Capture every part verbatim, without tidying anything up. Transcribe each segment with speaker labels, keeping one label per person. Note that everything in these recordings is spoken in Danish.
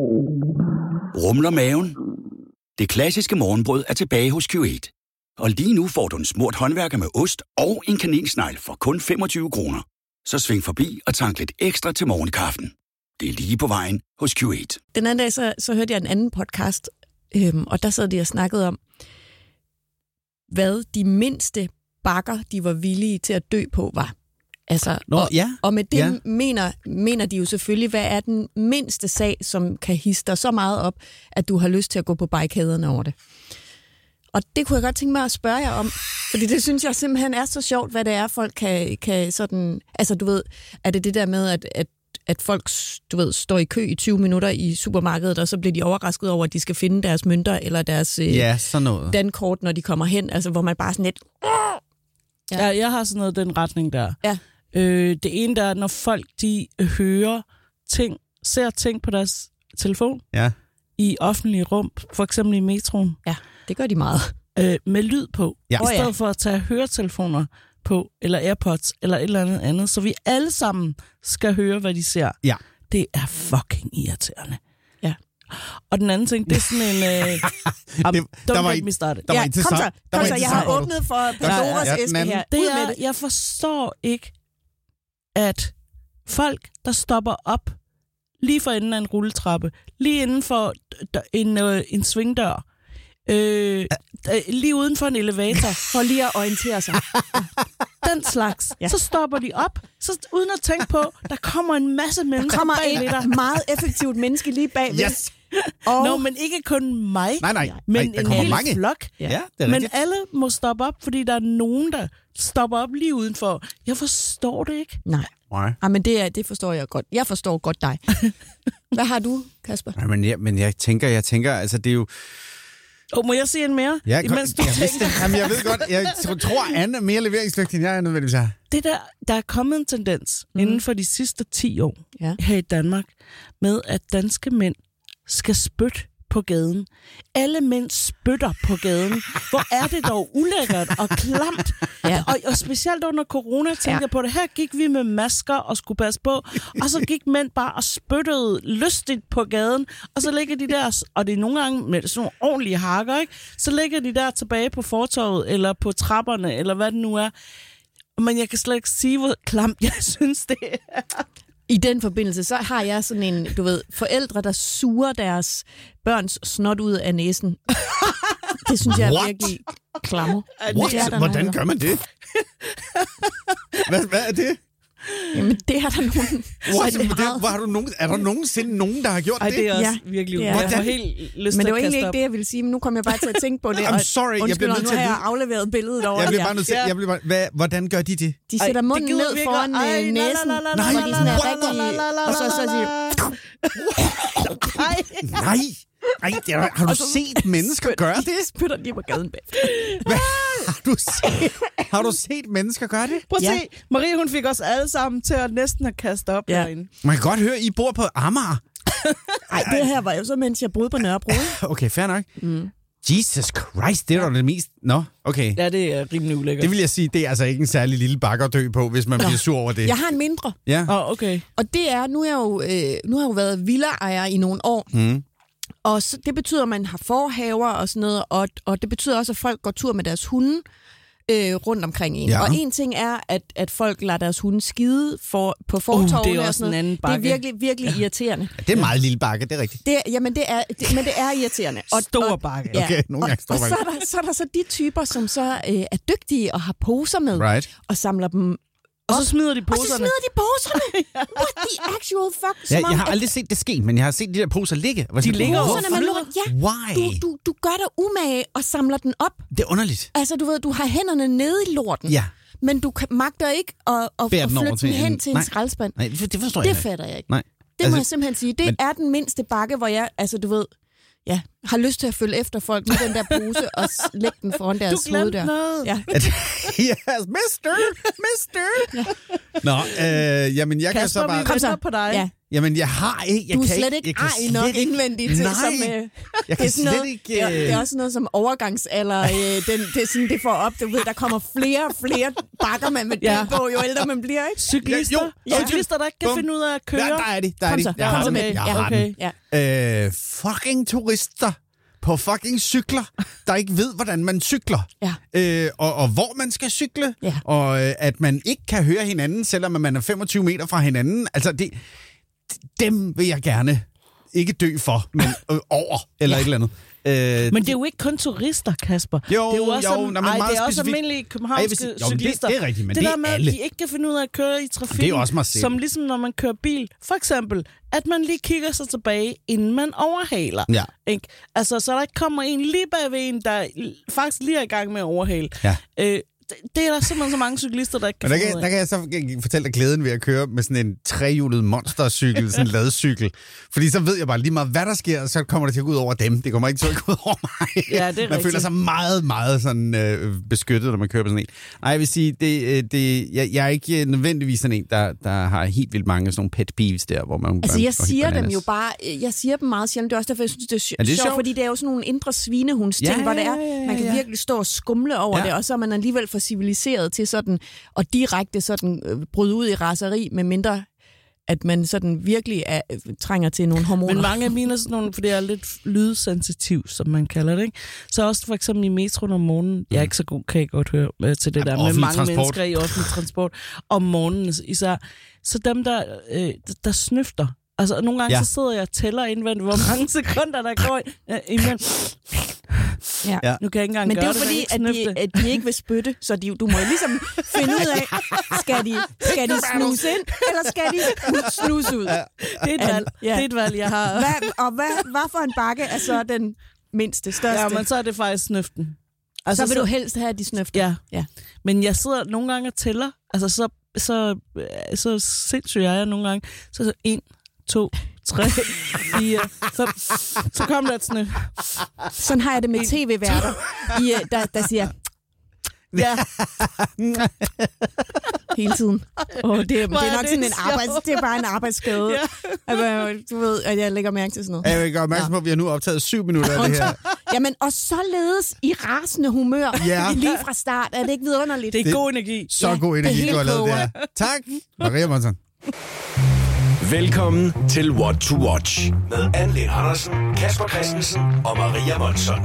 Speaker 1: Rumler maven? Det klassiske morgenbrød er tilbage hos Q otte. Og lige nu får du en smurt håndværker med ost og en kanelsnegl for kun femogtyve kroner. Så sving forbi og tank lidt ekstra til morgenkaffen. Det er lige på vejen hos Q otte.
Speaker 2: Den anden dag, så, så hørte jeg en anden podcast, øhm, og der sad de og snakkede om, hvad de mindste bakker, de var villige til at dø på, var. Altså,
Speaker 3: Nå,
Speaker 2: og,
Speaker 3: ja.
Speaker 2: og med det
Speaker 3: ja.
Speaker 2: mener, mener de jo selvfølgelig, hvad er den mindste sag, som kan hisse dig så meget op, at du har lyst til at gå på barrikaderne over det. Og det kunne jeg godt tænke mig at spørge jer om, fordi det synes jeg simpelthen er så sjovt, hvad det er, folk kan, kan sådan... Altså, du ved, er det det der med, at, at, at folk, du ved, står i kø i tyve minutter i supermarkedet, og så bliver de overrasket over, at de skal finde deres mønter eller deres
Speaker 3: ja, sådan noget.
Speaker 2: dankort, når de kommer hen, altså hvor man bare sådan lidt...
Speaker 4: Ja, jeg har sådan noget den retning der.
Speaker 2: Ja.
Speaker 4: Øh, det ene der er, når folk de hører ting, ser ting på deres telefon
Speaker 3: ja.
Speaker 4: i offentlige rum, for eksempel i metroen.
Speaker 2: Ja, det gør de meget.
Speaker 4: Øh, med lyd på,
Speaker 3: ja.
Speaker 4: i stedet for at tage høretelefoner på, eller AirPods, eller et eller andet andet, så vi alle sammen skal høre, hvad de ser.
Speaker 3: Ja.
Speaker 4: Det er fucking irriterende.
Speaker 2: Ja.
Speaker 4: Og den anden ting, det er sådan en... Øh, um,
Speaker 3: det,
Speaker 4: don't
Speaker 3: der var
Speaker 4: get
Speaker 3: en,
Speaker 4: me started.
Speaker 3: Der var
Speaker 2: ja,
Speaker 3: en til
Speaker 2: kom så,
Speaker 3: der
Speaker 2: kom
Speaker 3: var
Speaker 2: så,
Speaker 3: en
Speaker 2: jeg
Speaker 3: til
Speaker 2: har
Speaker 3: Sara.
Speaker 2: åbnet for Pandoras
Speaker 3: ja, ja,
Speaker 2: æske her.
Speaker 4: Det
Speaker 2: Ud
Speaker 4: er,
Speaker 2: med det.
Speaker 4: jeg forstår ikke, at folk, der stopper op lige for enden af en rulletrappe, lige inden for en, øh, en svingdør, øh, lige uden for en elevator,
Speaker 2: For lige at orientere sig.
Speaker 4: den slags,
Speaker 2: Ja.
Speaker 4: så stopper de op, så uden at tænke på, der kommer en masse
Speaker 2: Der
Speaker 4: mennesker
Speaker 2: kommer
Speaker 4: bagved dig.
Speaker 2: et meget effektivt menneske lige bagved.
Speaker 3: Yes.
Speaker 2: Og
Speaker 4: Nå, men ikke kun mig,
Speaker 3: Nej, nej.
Speaker 4: men
Speaker 3: nej, der
Speaker 4: en
Speaker 3: kommer
Speaker 4: hel
Speaker 3: mange.
Speaker 4: flok.
Speaker 3: Ja, det er
Speaker 4: Men
Speaker 3: rigtigt.
Speaker 4: alle må stoppe op, fordi der er nogen, der stopper op lige udenfor. Jeg forstår det ikke.
Speaker 2: nej.
Speaker 3: Nej.
Speaker 2: Ah, men det, er, det forstår jeg godt. Jeg forstår godt dig. Hvad har du, Kasper?
Speaker 3: Nej, men jeg, men jeg tænker, jeg tænker, altså det er jo...
Speaker 4: Oh, må jeg sige en mere?
Speaker 3: Jeg,
Speaker 4: Imens du
Speaker 3: jeg, jeg,
Speaker 4: tænker.
Speaker 3: Jamen, jeg ved godt, jeg tror, Anne er mere leveringsdygtig, end jeg er nødvendigvis her.
Speaker 4: Det der, der er kommet en tendens mm. inden for de sidste ti år
Speaker 2: Ja.
Speaker 4: her i Danmark, med at danske mænd skal spytte på gaden. Alle mænd spytter på gaden. Hvor er det dog ulækkert og klamt.
Speaker 2: Ja.
Speaker 4: Og, og specielt under corona tænker jeg
Speaker 2: Ja.
Speaker 4: på det. Her gik vi med masker og skulle passe på, og så gik mænd bare og spyttede lystigt på gaden, og så ligger de der, og det er nogle gange med sådan nogle ordentlige hakker, ikke? Så ligger de der tilbage på fortovet, eller på trapperne, eller hvad det nu er. Men jeg kan slet ikke sige, hvor klamt jeg synes, det er.
Speaker 2: I den forbindelse, så har jeg sådan en, du ved, forældre, der suger deres børns snot ud af næsen. Det synes jeg er
Speaker 3: What?
Speaker 2: virkelig klammer.
Speaker 3: What?
Speaker 2: Det er der
Speaker 3: Hvordan
Speaker 2: nogen,
Speaker 3: gør man det? hvad, hvad er det?
Speaker 2: Jamen, det er der nogen.
Speaker 3: What?
Speaker 2: Så er det
Speaker 3: Det,
Speaker 2: meget-
Speaker 3: hvor har du nogen, er der nogensinde nogen, der har gjort
Speaker 4: Ej,
Speaker 3: det?
Speaker 4: det er også
Speaker 2: Ja,
Speaker 4: virkelig
Speaker 2: det er-
Speaker 4: Jeg får
Speaker 3: Hvordan?
Speaker 4: helt lyst
Speaker 2: Men
Speaker 4: til
Speaker 2: det var
Speaker 4: at
Speaker 2: egentlig
Speaker 4: kaste
Speaker 2: ikke
Speaker 4: op.
Speaker 2: det, jeg ville sige, men nu kom jeg bare til at tænke på det.
Speaker 3: I'm
Speaker 2: og
Speaker 3: sorry, jeg
Speaker 2: undskyld,
Speaker 3: bliver
Speaker 2: og
Speaker 3: nødt
Speaker 2: nu
Speaker 3: til at
Speaker 2: har jeg
Speaker 3: vide-
Speaker 2: afleveret billedet over.
Speaker 3: Jeg bliver
Speaker 2: Ja.
Speaker 3: bare nødt til,
Speaker 4: Ja.
Speaker 3: jeg bliver bare, hvad, hvordan gør de det?
Speaker 2: De sætter
Speaker 4: Ej,
Speaker 2: munden
Speaker 4: det gider
Speaker 2: ned
Speaker 4: vi ikke.
Speaker 2: foran
Speaker 4: Ej,
Speaker 2: øh,
Speaker 4: la, la,
Speaker 2: næsen,
Speaker 4: la, la,
Speaker 3: la,
Speaker 2: hvor
Speaker 3: la,
Speaker 2: de sådan er
Speaker 3: la,
Speaker 2: rigtig...
Speaker 4: la, la, la,
Speaker 2: Og så, så
Speaker 4: la,
Speaker 2: siger
Speaker 4: Nej.
Speaker 3: Nej! Ej, det er, har du set mennesker gøre det?
Speaker 2: spytter de på gaden bag.
Speaker 3: Hvad? Har du set, har du set mennesker gøre det?
Speaker 4: Prøv at
Speaker 2: Ja.
Speaker 4: se, Marie hun fik os alle sammen til at næsten at kaste op
Speaker 2: Ja.
Speaker 4: derinde.
Speaker 3: Man kan godt høre, I bor på Amager.
Speaker 2: Nej, det her var jo så, mens jeg boede på Nørrebro.
Speaker 3: Okay, fair nok. Mm. Jesus Christ, det er da det mest... Nå, okay.
Speaker 4: Ja, det er rimelig ulækkert.
Speaker 3: Det vil jeg sige, det er altså ikke en særlig lille bakke at dø på, hvis man bliver sur over det.
Speaker 2: Jeg har en mindre.
Speaker 3: Ja.
Speaker 4: Åh, oh, okay.
Speaker 2: Og det er, nu er jeg jo, øh, nu har jeg jo været villaejer i nogle år.
Speaker 3: Mm.
Speaker 2: Og så, det betyder, at man har forhaver og sådan noget. Og, og det betyder også, at folk går tur med deres hunde øh, rundt omkring en.
Speaker 3: Ja.
Speaker 2: Og en ting er, at, at folk lader deres hunde skide for, på fortovene.
Speaker 4: Uh, det er
Speaker 2: og
Speaker 4: også
Speaker 2: sådan
Speaker 4: en
Speaker 2: noget.
Speaker 4: anden
Speaker 2: Det
Speaker 4: bakke.
Speaker 2: er virkelig, virkelig ja. irriterende.
Speaker 3: Det er en meget lille bakke, det er rigtigt.
Speaker 2: Det, er- jamen, det er, det, men det er irriterende. Og,
Speaker 4: Stor
Speaker 2: og,
Speaker 4: bakke.
Speaker 2: Ja.
Speaker 3: Okay, nogle gange stor
Speaker 2: og, og
Speaker 3: bakke.
Speaker 2: så er, der, så er der så de typer, som så øh, er dygtige og har poser med.
Speaker 3: Right.
Speaker 2: Og samler dem.
Speaker 4: Og så smider de
Speaker 2: Og så
Speaker 4: poserne.
Speaker 2: smider de poserne. What the actual fuck?
Speaker 3: Ja,
Speaker 2: Som om,
Speaker 3: jeg har
Speaker 2: at
Speaker 3: aldrig set det ske, men jeg har set de der poser ligge. Hvor
Speaker 4: De
Speaker 3: sådan,
Speaker 4: ligger jo
Speaker 3: hvorfor?
Speaker 2: poserne, man lukker. Ja,
Speaker 3: Why?
Speaker 2: du, du, du gør dig umage og samler den op.
Speaker 3: Det er underligt.
Speaker 2: Altså, du ved, du har hænderne nede i lorten.
Speaker 3: Ja.
Speaker 2: Men du kan, magter ikke at, at,
Speaker 3: Bære
Speaker 2: at
Speaker 3: den over
Speaker 2: flytte
Speaker 3: til
Speaker 2: den hen
Speaker 3: en-
Speaker 2: til en
Speaker 3: nej.
Speaker 2: skraldespand.
Speaker 3: Nej, det, det forstår
Speaker 2: Det
Speaker 3: jeg ikke.
Speaker 2: fatter jeg ikke.
Speaker 3: Nej.
Speaker 2: Det
Speaker 3: Altså,
Speaker 2: må jeg simpelthen sige. Det
Speaker 3: men-
Speaker 2: er den mindste bakke, hvor jeg, altså du ved, ja, har lyst til at følge efter folk med den der pose og s- lægge den foran
Speaker 4: Du
Speaker 2: deres hoved
Speaker 4: glemte
Speaker 2: der.
Speaker 4: noget.
Speaker 2: Ja.
Speaker 3: Yes, mister, mister. Ja. Nå, øh, jamen jeg kan
Speaker 4: Kasper,
Speaker 3: så bare...
Speaker 4: vi
Speaker 2: Kom så.
Speaker 4: venter på dig.
Speaker 2: Ja.
Speaker 3: Jamen, jeg har ikke... Jeg
Speaker 2: du er
Speaker 3: kan
Speaker 2: slet
Speaker 3: ikke,
Speaker 2: ikke
Speaker 3: jeg
Speaker 2: ej
Speaker 3: kan
Speaker 2: nok
Speaker 3: slet ikke-
Speaker 2: indvendigt til,
Speaker 3: Nej,
Speaker 2: som... Øh,
Speaker 3: jeg
Speaker 2: det
Speaker 3: kan
Speaker 2: er sådan
Speaker 3: slet
Speaker 2: noget,
Speaker 3: ikke...
Speaker 2: det, er, det er
Speaker 3: øh,
Speaker 2: også noget som overgangsalder. Øh, den, det er sådan, det får op. Du ved, der kommer flere og flere bakker, man vil
Speaker 4: Ja.
Speaker 2: ja. på, jo ældre man bliver, ikke?
Speaker 4: Cyklister,
Speaker 3: Ja, jo.
Speaker 4: ja. Cyklister, der ikke kan
Speaker 3: Bum.
Speaker 4: finde ud af at køre.
Speaker 3: Der, der er de, der er
Speaker 2: Kom
Speaker 3: de.
Speaker 2: så,
Speaker 3: Jeg
Speaker 2: kom
Speaker 3: har
Speaker 2: så
Speaker 3: den.
Speaker 2: med.
Speaker 3: Jeg
Speaker 2: Ja,
Speaker 3: har
Speaker 4: okay.
Speaker 3: den.
Speaker 2: Ja.
Speaker 3: Øh, fucking turister på fucking cykler, der ikke ved, hvordan man cykler.
Speaker 2: Ja.
Speaker 3: Øh, og, og hvor man skal cykle.
Speaker 2: Ja.
Speaker 3: Og øh, at man ikke kan høre hinanden, selvom man er femogtyve meter fra hinanden. Altså, det, dem vil jeg gerne ikke dø for, men øh, over, eller ja. et eller andet. Øh,
Speaker 4: Men det er jo ikke kun turister, Kasper.
Speaker 3: Jo,
Speaker 4: det er jo også,
Speaker 3: jo,
Speaker 4: sådan,
Speaker 3: nej, men
Speaker 4: ej,
Speaker 3: meget
Speaker 4: det er også
Speaker 3: specifikt.
Speaker 4: almindelige
Speaker 3: Ej, jeg
Speaker 4: københavnske
Speaker 3: vil sige- jo, men det-
Speaker 4: cyklister.
Speaker 3: det er rigtigt, men
Speaker 4: det
Speaker 3: det er
Speaker 4: der med,
Speaker 3: alle.
Speaker 4: at de ikke kan finde ud af at køre i trafikken.
Speaker 3: Det er jo også mig selv.
Speaker 4: Som ligesom når man kører bil. For eksempel, at man lige kigger sig tilbage, inden man overhaler.
Speaker 3: Ja.
Speaker 4: Ikke? Altså, så der ikke kommer en lige bagved en, der faktisk lige er i gang med at overhale.
Speaker 3: Ja.
Speaker 4: Øh, det, det er der simpelthen så mange cyklister, der ikke kan
Speaker 3: Men der
Speaker 4: finde
Speaker 3: kan,
Speaker 4: ud
Speaker 3: der
Speaker 4: af.
Speaker 3: kan jeg så fortælle dig glæden ved at køre med sådan en trehjulet monstercykel, sådan en ladcykel. Fordi så ved jeg bare lige meget, hvad der sker, så kommer det til at gå ud over dem. Det kommer ikke til at gå ud over mig.
Speaker 4: Ja, det er
Speaker 3: man
Speaker 4: rigtigt.
Speaker 3: føler sig meget, meget sådan, øh, beskyttet, når man kører på sådan en. Nej, jeg vil sige, det, øh, det, jeg, jeg er ikke nødvendigvis sådan en, der, der har helt vildt mange sådan nogle pet peeves der, hvor man...
Speaker 2: Altså,
Speaker 3: man
Speaker 2: jeg
Speaker 3: går helt
Speaker 2: siger dem
Speaker 3: bananas.
Speaker 2: jo bare, jeg siger dem meget sjældent, det er også derfor, jeg synes, det er, sj-
Speaker 3: Er det
Speaker 2: sjovt,
Speaker 3: sjovt?
Speaker 2: fordi det er jo sådan nogle indre svinehundsting,
Speaker 3: Ja,
Speaker 2: hvor det er,
Speaker 3: ja, ja, ja,
Speaker 2: man kan
Speaker 3: ja.
Speaker 2: virkelig stå og skumle over
Speaker 3: Ja.
Speaker 2: det, og så er man alligevel for civiliseret til sådan, og direkte sådan øh, bryde ud i raseri, med mindre at man sådan virkelig er, øh, trænger til nogle hormoner.
Speaker 4: Men mange af mine er sådan nogle, fordi jeg er lidt lydsensitiv, som man kalder det, ikke? Så også for eksempel i metroen om morgenen, jeg er ikke så god, kan jeg godt høre øh, til det
Speaker 3: Ja,
Speaker 4: der med
Speaker 3: offentlig
Speaker 4: mange
Speaker 3: transport.
Speaker 4: mennesker i offentlig transport, om morgenen især. Så dem, der, øh, der snøfter, altså nogle gange
Speaker 3: Ja.
Speaker 4: ja. så sidder jeg og tæller indvendigt, hvor mange sekunder der går øh, imellem.
Speaker 2: Ja.
Speaker 3: Ja.
Speaker 4: Nu kan jeg ikke engang
Speaker 2: Men det er
Speaker 4: gøre
Speaker 2: jo
Speaker 4: det,
Speaker 2: fordi,
Speaker 4: ikke
Speaker 2: at
Speaker 4: snøfte.
Speaker 2: de, at de ikke vil spytte, så de, du må jo ligesom finde ud af, skal de, skal de snuse ind, eller skal de snuse ud?
Speaker 4: Det er et valg,
Speaker 2: Ja.
Speaker 4: det er et valg, jeg har.
Speaker 2: Hvad, og hvad, hvad for en bakke er så den mindste, største?
Speaker 4: Ja, men så er det faktisk snøften.
Speaker 2: altså, så vil du helst have, at de snøfter.
Speaker 4: Ja.
Speaker 2: Ja.
Speaker 4: Men jeg sidder nogle gange og tæller, altså så, så, så sindssygt er jeg nogle gange. Så så en, to, tre, fire, fem. Så kom der et snøf.
Speaker 2: Sådan har jeg det med tv-værter, i, øh, der, der siger
Speaker 4: Ja,
Speaker 2: hele tiden. Oh, det, det
Speaker 4: Hvor
Speaker 2: er
Speaker 4: er
Speaker 2: nok
Speaker 4: det
Speaker 2: sådan en
Speaker 4: sjovt.
Speaker 2: arbejds, det er bare en arbejdsskade.
Speaker 4: Ja.
Speaker 2: Altså, du ved, at jeg lægger mærke til sådan noget.
Speaker 3: Jeg vil gøre opmærksom på, at vi har nu optaget syv minutter af det her.
Speaker 2: Jamen, og således i rasende humør,
Speaker 3: Ja.
Speaker 2: lige fra start, er det ikke vidunderligt?
Speaker 4: det er
Speaker 3: Det-
Speaker 4: god energi.
Speaker 3: Så
Speaker 2: Ja,
Speaker 3: god
Speaker 2: det
Speaker 3: energi,
Speaker 2: hele
Speaker 3: du har lavet det
Speaker 2: koger.
Speaker 3: her. Tak, Maria Monsen.
Speaker 5: Velkommen til What to Watch med Anne Lind Andersen, Kasper Christensen og Maria Monson.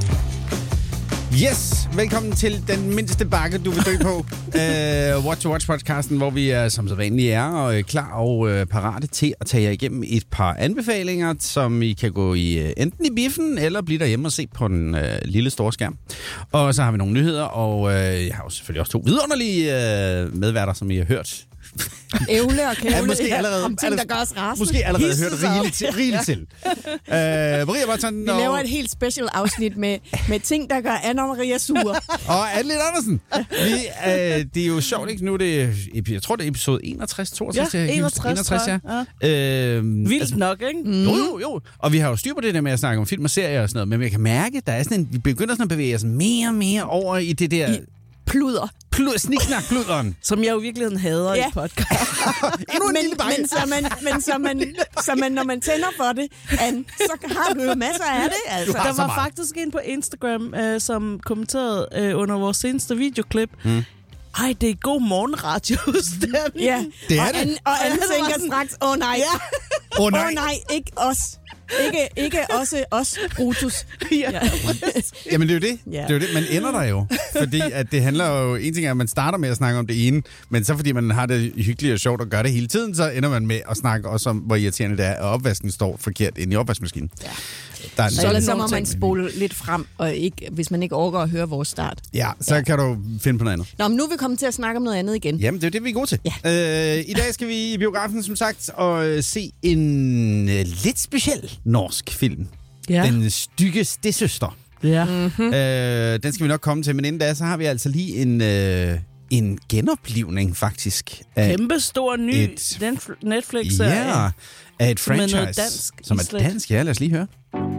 Speaker 3: Yes, velkommen til den mindste bakke, du vil dø på. uh, What to Watch-podcasten, hvor vi uh, som så vanligt er og uh, klar og uh, parate til at tage jer igennem et par anbefalinger, som I kan gå i uh, enten i biffen eller blive derhjemme og se på den uh, lille store skærm. Og så har vi nogle nyheder, og uh, jeg har jo selvfølgelig også to vidunderlige uh, medværter, som I har hørt.
Speaker 2: Ævle og kævle
Speaker 3: Ja, måske allerede-
Speaker 2: om ting, der gør os rasende.
Speaker 3: Måske allerede
Speaker 2: Hisse
Speaker 3: hørt
Speaker 2: sig op.
Speaker 3: rigeligt til. Rigeligt til. Uh, Maria Monsen
Speaker 2: Vi laver et helt special afsnit med, med ting, der gør Anna og Maria sure.
Speaker 3: Og Anne Lind Andersen. Vi, øh, det er jo sjovt, ikke? Nu er det, jeg tror, det er episode enogtres, toogtres.
Speaker 4: Ja,
Speaker 3: jeg kan ikke huske.
Speaker 4: enogtres,
Speaker 3: enogtres, ja.
Speaker 4: ja.
Speaker 3: Øhm,
Speaker 4: Vildt
Speaker 3: altså,
Speaker 4: nok, ikke?
Speaker 2: Mm.
Speaker 3: jo, jo, jo. Og vi har jo styr på det der med at snakke om film og serier og sådan noget, men jeg kan mærke, der er sådan en, vi begynder sådan at bevæge os mere og mere over i det der
Speaker 2: I Pluder.
Speaker 3: plud, sniksnak-pluderen.
Speaker 4: Som jeg jo i virkeligheden hader
Speaker 2: Ja.
Speaker 4: i podcast.
Speaker 3: Endnu en
Speaker 2: Men,
Speaker 3: lille bakke.
Speaker 2: men, så man, men, så man, så man, når man tænder for det, Anne, så har du jo masser af det. Altså.
Speaker 3: har
Speaker 4: Der
Speaker 3: så
Speaker 4: var
Speaker 3: meget.
Speaker 4: faktisk en på Instagram, øh, som kommenterede øh, under vores seneste videoklip. Mm. Ej, det er god morgenradio.
Speaker 2: Ja.
Speaker 3: Det er
Speaker 2: og
Speaker 3: det.
Speaker 2: Anne, og Anne
Speaker 4: Ja, det var
Speaker 2: tænker
Speaker 4: sådan-
Speaker 2: straks, åh oh, nej,
Speaker 3: Åh
Speaker 2: åh oh,
Speaker 3: nej.
Speaker 2: nej, ikke os. Ikke, ikke også os, Brutus.
Speaker 4: Ja.
Speaker 2: Ja.
Speaker 3: Jamen det er jo det.
Speaker 2: Ja.
Speaker 3: Det er jo det. Man ender der jo. Fordi at det handler jo... En ting er, at man starter med at snakke om det ene, men så fordi man har det hyggeligt og sjovt og gør det hele tiden, så ender man med at snakke også om, hvor irriterende det er, at opvasken står forkert inde i opvaskemaskinen. Ja. Der er en
Speaker 2: Så,
Speaker 3: sådan-
Speaker 2: så må
Speaker 3: nogle
Speaker 2: man
Speaker 3: ting.
Speaker 2: spole lidt frem, og ikke, hvis man ikke overgår at høre vores start.
Speaker 3: Ja, så ja. kan du finde på noget andet.
Speaker 2: Nå, men nu er vi kommet til at snakke om noget andet igen.
Speaker 3: Jamen, det er jo det, vi er gode til.
Speaker 2: Ja.
Speaker 3: Øh, I dag skal vi i biografen, som sagt, og øh, se en øh, lidt speciel norsk film.
Speaker 4: Ja.
Speaker 3: Den stygge stedsøster.
Speaker 4: Ja.
Speaker 3: Mm. Øh, den skal vi nok komme til, men inden da, så har vi altså lige en, øh, en genoplivning, faktisk. Af,
Speaker 4: Kæmpe stor ny
Speaker 3: Et-
Speaker 4: Netflix-serie.
Speaker 3: ja, af et
Speaker 4: Som er noget
Speaker 3: franchise.
Speaker 4: dansk
Speaker 3: Som er
Speaker 4: islet.
Speaker 3: dansk, ja. Lad os lige høre.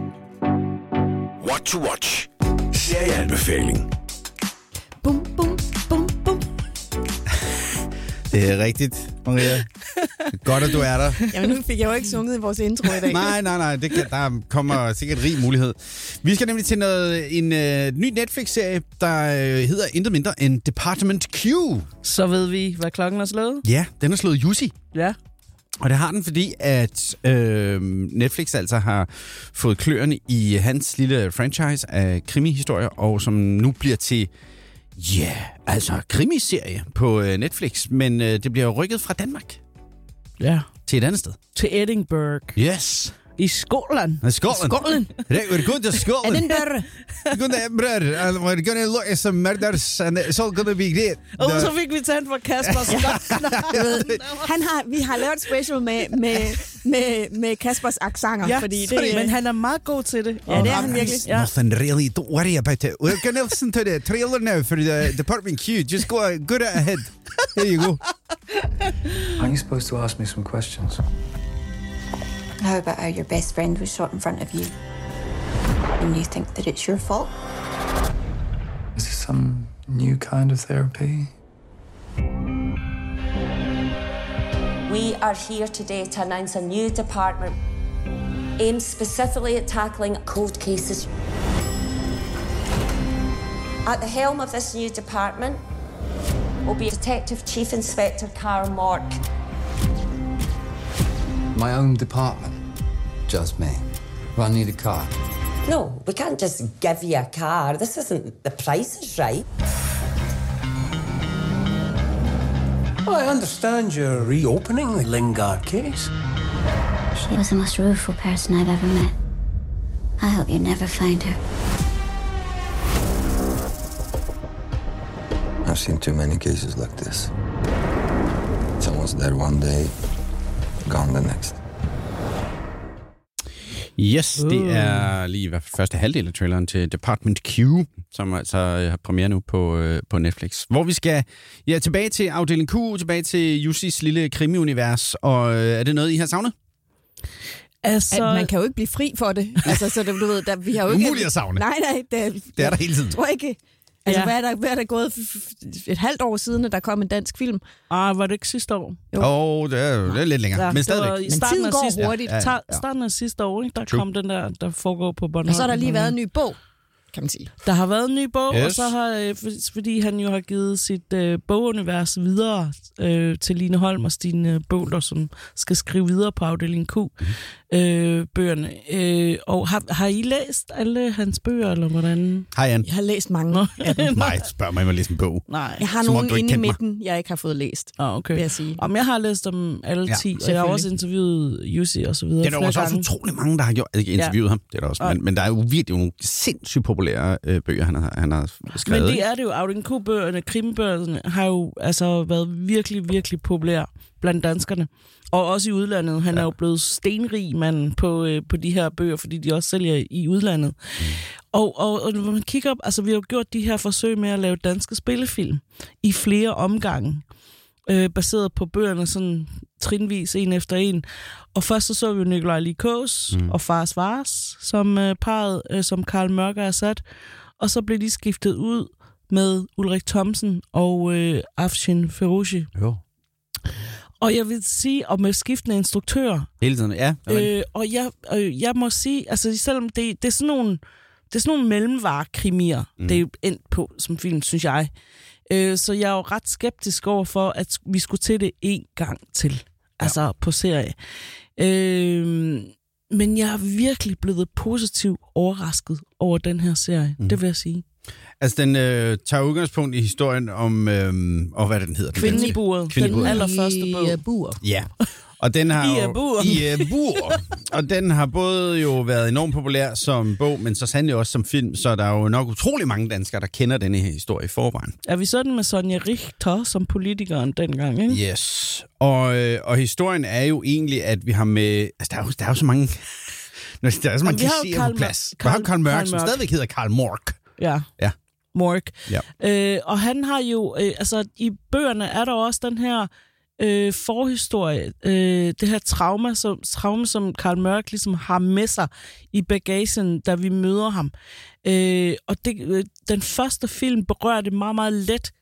Speaker 5: What to Watch. Serieanbefaling.
Speaker 2: Bum, bum, bum, bum.
Speaker 3: Det er rigtigt, Maria. Godt, at du er der.
Speaker 2: Jamen, nu fik jeg jo ikke sunget i vores intro i dag.
Speaker 3: Nej, nej, nej. Det kan, der kommer sikkert rig mulighed. Vi skal nemlig til noget, en øh, ny Netflix-serie, der øh, hedder intet mindre end Department Q.
Speaker 4: Så ved vi, hvad klokken er slået.
Speaker 3: Ja, den har slået Jussi.
Speaker 4: Ja.
Speaker 3: Og det har den, fordi at øh, Netflix altså har fået kløerne i hans lille franchise af krimihistorier, og som nu bliver til, ja, yeah, altså krimiserie på øh, Netflix. Men øh, det bliver rykket fra Danmark
Speaker 4: Ja.
Speaker 3: til et andet sted.
Speaker 4: Til Edinburgh.
Speaker 3: Yes.
Speaker 4: I Skotland.
Speaker 3: Skotland.
Speaker 2: Skålen.
Speaker 3: We're going to Scotland.
Speaker 2: Edinburgh.
Speaker 3: We're going to Edinburgh, and we're going to look at some murders, and it's all going to be great.
Speaker 4: Og så fik vi tændt for Kasper.
Speaker 2: Du ved, han har, vi har lavet et special med, med, med, med Kaspers aksanger,
Speaker 4: Ja,
Speaker 2: fordi det,
Speaker 4: sorry, men han er meget god til det.
Speaker 2: Ja, det er han virkelig.
Speaker 4: Ja.
Speaker 3: Nothing really. Don't worry about it. We're going to listen to the trailer now for the Department Q. Just go, go right ahead. Here you go.
Speaker 6: Aren't you supposed to ask me some questions?
Speaker 7: How about how your best friend was shot in front of you and you think that it's your fault?
Speaker 6: Is this some new kind of therapy?
Speaker 8: We are here today to announce a new department aimed specifically at tackling cold cases. At the helm of this new department will be Detective Chief Inspector Carl Mork.
Speaker 9: My own department. Just me. Do I need a car?
Speaker 8: No, we can't just give you a car. This isn't The Price is Right.
Speaker 10: Well, I understand you're reopening the Lingard case.
Speaker 7: She was the most rueful person I've ever met. I hope you never find her.
Speaker 9: I've seen too many cases like this. Someone's dead one day, gone the next.
Speaker 3: Yes, det er lige i hvert fald første halvdel af traileren til Department Q, som altså har premiere nu på, øh, på Netflix. Hvor vi skal ja, tilbage til afdeling Q, tilbage til Jussis lille krimi-univers. Og øh, er det noget, I har savnet?
Speaker 4: Altså,
Speaker 2: at man kan jo ikke blive fri for det. Altså, så det, du ved, der, vi har jo ikke...
Speaker 3: Umuligt at savne.
Speaker 2: Nej, nej, det,
Speaker 3: det er der hele tiden.
Speaker 2: Tror jeg ikke. Altså,
Speaker 4: Ja.
Speaker 2: hvad, er der, hvad er der gået et halvt år siden, at der kom en dansk film?
Speaker 4: ah, var det ikke sidste år?
Speaker 3: Åh, oh, det, er, det er lidt længere,
Speaker 4: Ja,
Speaker 3: men
Speaker 4: det var
Speaker 3: stadigvæk.
Speaker 4: i
Speaker 2: Men
Speaker 4: starten
Speaker 2: tiden
Speaker 4: af
Speaker 2: går
Speaker 4: sidste,
Speaker 2: hurtigt.
Speaker 3: Ja, ja,
Speaker 4: Ta-
Speaker 3: ja.
Speaker 4: starten af sidste år, ikke? Der
Speaker 3: True.
Speaker 4: kom den der, der foregår på Bornholm.
Speaker 2: Og så har der lige været en ny bog, kan man sige.
Speaker 4: Der har været en ny bog,
Speaker 3: Yes.
Speaker 4: og så har, øh, for- fordi han jo har givet sit øh, bogunivers videre øh, til Line Holm og Stine Bøvler, som skal skrive videre på afdeling Q, øh, bøgerne. Øh, og har, har I læst alle hans bøger, eller hvordan?
Speaker 3: Hej, Jan.
Speaker 2: Jeg har læst mange af dem.
Speaker 3: Nej, spørg mig, om jeg læser en bog.
Speaker 4: Nej.
Speaker 2: Jeg har
Speaker 3: Som om
Speaker 2: nogle
Speaker 3: du ikke
Speaker 2: inde i
Speaker 3: kendte mig.
Speaker 2: midten, jeg ikke har fået læst,
Speaker 4: Ah, okay.
Speaker 2: vil jeg sige.
Speaker 4: Om jeg har læst dem alle
Speaker 3: Ja,
Speaker 4: ti, og jeg har også interviewet Jussi og så videre
Speaker 3: Det er der
Speaker 4: flere
Speaker 3: også, også
Speaker 4: gange.
Speaker 3: utrolig mange, der har gjort. Ikke interviewet ja. ham, det er der også. Men, men der er jo virkelig nogle sindssygt populære øh, bøger, han har, han har skrevet.
Speaker 4: Men det er det jo. Afdeling Q-bøgerne, krimbøgerne, har jo altså været virkelig, virkelig populære blandt danskerne. Og også i udlandet. Han ja. er jo blevet stenrig mand på, øh, på de her bøger, fordi de også sælger i udlandet. Mm. Og, og, og når man kigger op, altså vi har jo gjort de her forsøg med at lave danske spillefilm i flere omgange, øh, baseret på bøgerne sådan trinvis, en efter en. Og først så så vi jo Nikolaj Likås mm. og Fars Vars, som øh, parret, øh, som Carl Mørker er sat. Og så blev de skiftet ud med Ulrik Thomsen og øh, Afshin Feruzi.
Speaker 3: Jo.
Speaker 4: Og jeg vil sige, og med skiftende instruktører.
Speaker 3: Hele tiden, ja.
Speaker 4: Øh, og jeg, øh, jeg må sige, altså selvom det, det er sådan nogle, det er sådan nogle mellemvarekrimier, mm. det er jo endt på som film, synes jeg. Øh, så jeg er jo ret skeptisk over for, at vi skulle til det en gang til. Altså ja. På serie. Øh, men jeg er virkelig blevet positivt overrasket over den her serie. Mm. Det vil jeg sige.
Speaker 3: Altså, den øh, tager udgangspunkt i historien om, øh, og hvad den hedder?
Speaker 4: Kvinden i buret. Den allerførste bog.
Speaker 2: I uh, bur.
Speaker 3: Ja, og den har
Speaker 4: I
Speaker 3: jo...
Speaker 4: uh, bur.
Speaker 3: I uh, bur. Og den har både jo været enormt populær som bog, men så sandelig også som film, så der er jo nok utrolig mange danskere, der kender denne her historie i forvejen.
Speaker 4: Er vi sådan med Sonja Richter som politikeren dengang, ikke?
Speaker 3: Yes. Og, øh, og historien er jo egentlig, at vi har med... Altså, der er jo, der er jo så mange... Der er så mange klichéer på plads. Vi har Carl Mørk, som stadigvæk hedder Carl Mork.
Speaker 4: Ja.
Speaker 3: Ja.
Speaker 4: Mork.
Speaker 3: Ja.
Speaker 4: Øh, og han har jo, øh, altså i bøgerne er der også den her øh, forhistorie, øh, det her trauma som, trauma, som Carl Mørk ligesom har med sig i bagagen, da vi møder ham. Øh, og det, øh, den første film berører det meget, meget let,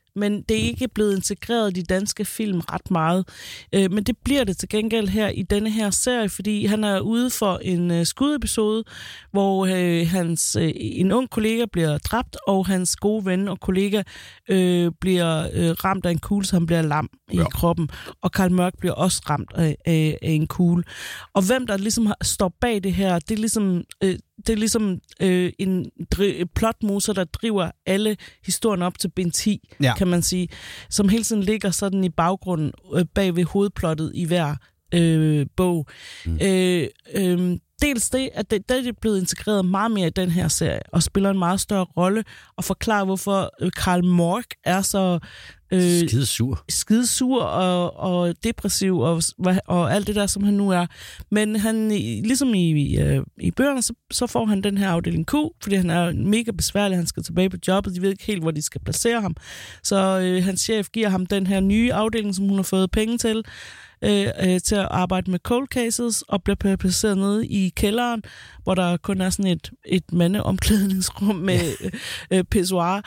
Speaker 4: men det er ikke blevet integreret i de danske film ret meget. Øh, men det bliver det til gengæld her i denne her serie, fordi han er ude for en øh, skudepisode, hvor øh, hans, øh, en ung kollega bliver dræbt, og hans gode ven og kollega øh, bliver øh, ramt af en kugle, så han bliver lam ja. i kroppen. Og Carl Mørck bliver også ramt af, af, af en kugle. Og hvem der ligesom har, står bag det her, det er ligesom... Øh, Det er ligesom øh, en dri- plotmoser, der driver alle historierne op til bind ti, ja. kan man sige. Som hele tiden ligger sådan i baggrunden øh, bag ved hovedplottet i hver øh, bog. Mm. Øh, øh, dels det, at det, det er blevet integreret meget mere i den her serie, og spiller en meget større rolle, og forklarer, hvorfor Carl Mørck er så... Øh,
Speaker 3: skidesur.
Speaker 4: Skidesur og, og depressiv og, og alt det der, som han nu er. Men han, ligesom i, i, i bøgerne, så, så får han den her afdeling Q, fordi han er mega besværlig, han skal tilbage på jobbet, de ved ikke helt, hvor de skal placere ham. Så øh, hans chef giver ham den her nye afdeling, som hun har fået penge til, øh, øh, til at arbejde med cold cases, og bliver placeret nede i kælderen, hvor der kun er sådan et, et mandeomklædningsrum med øh, pissoir.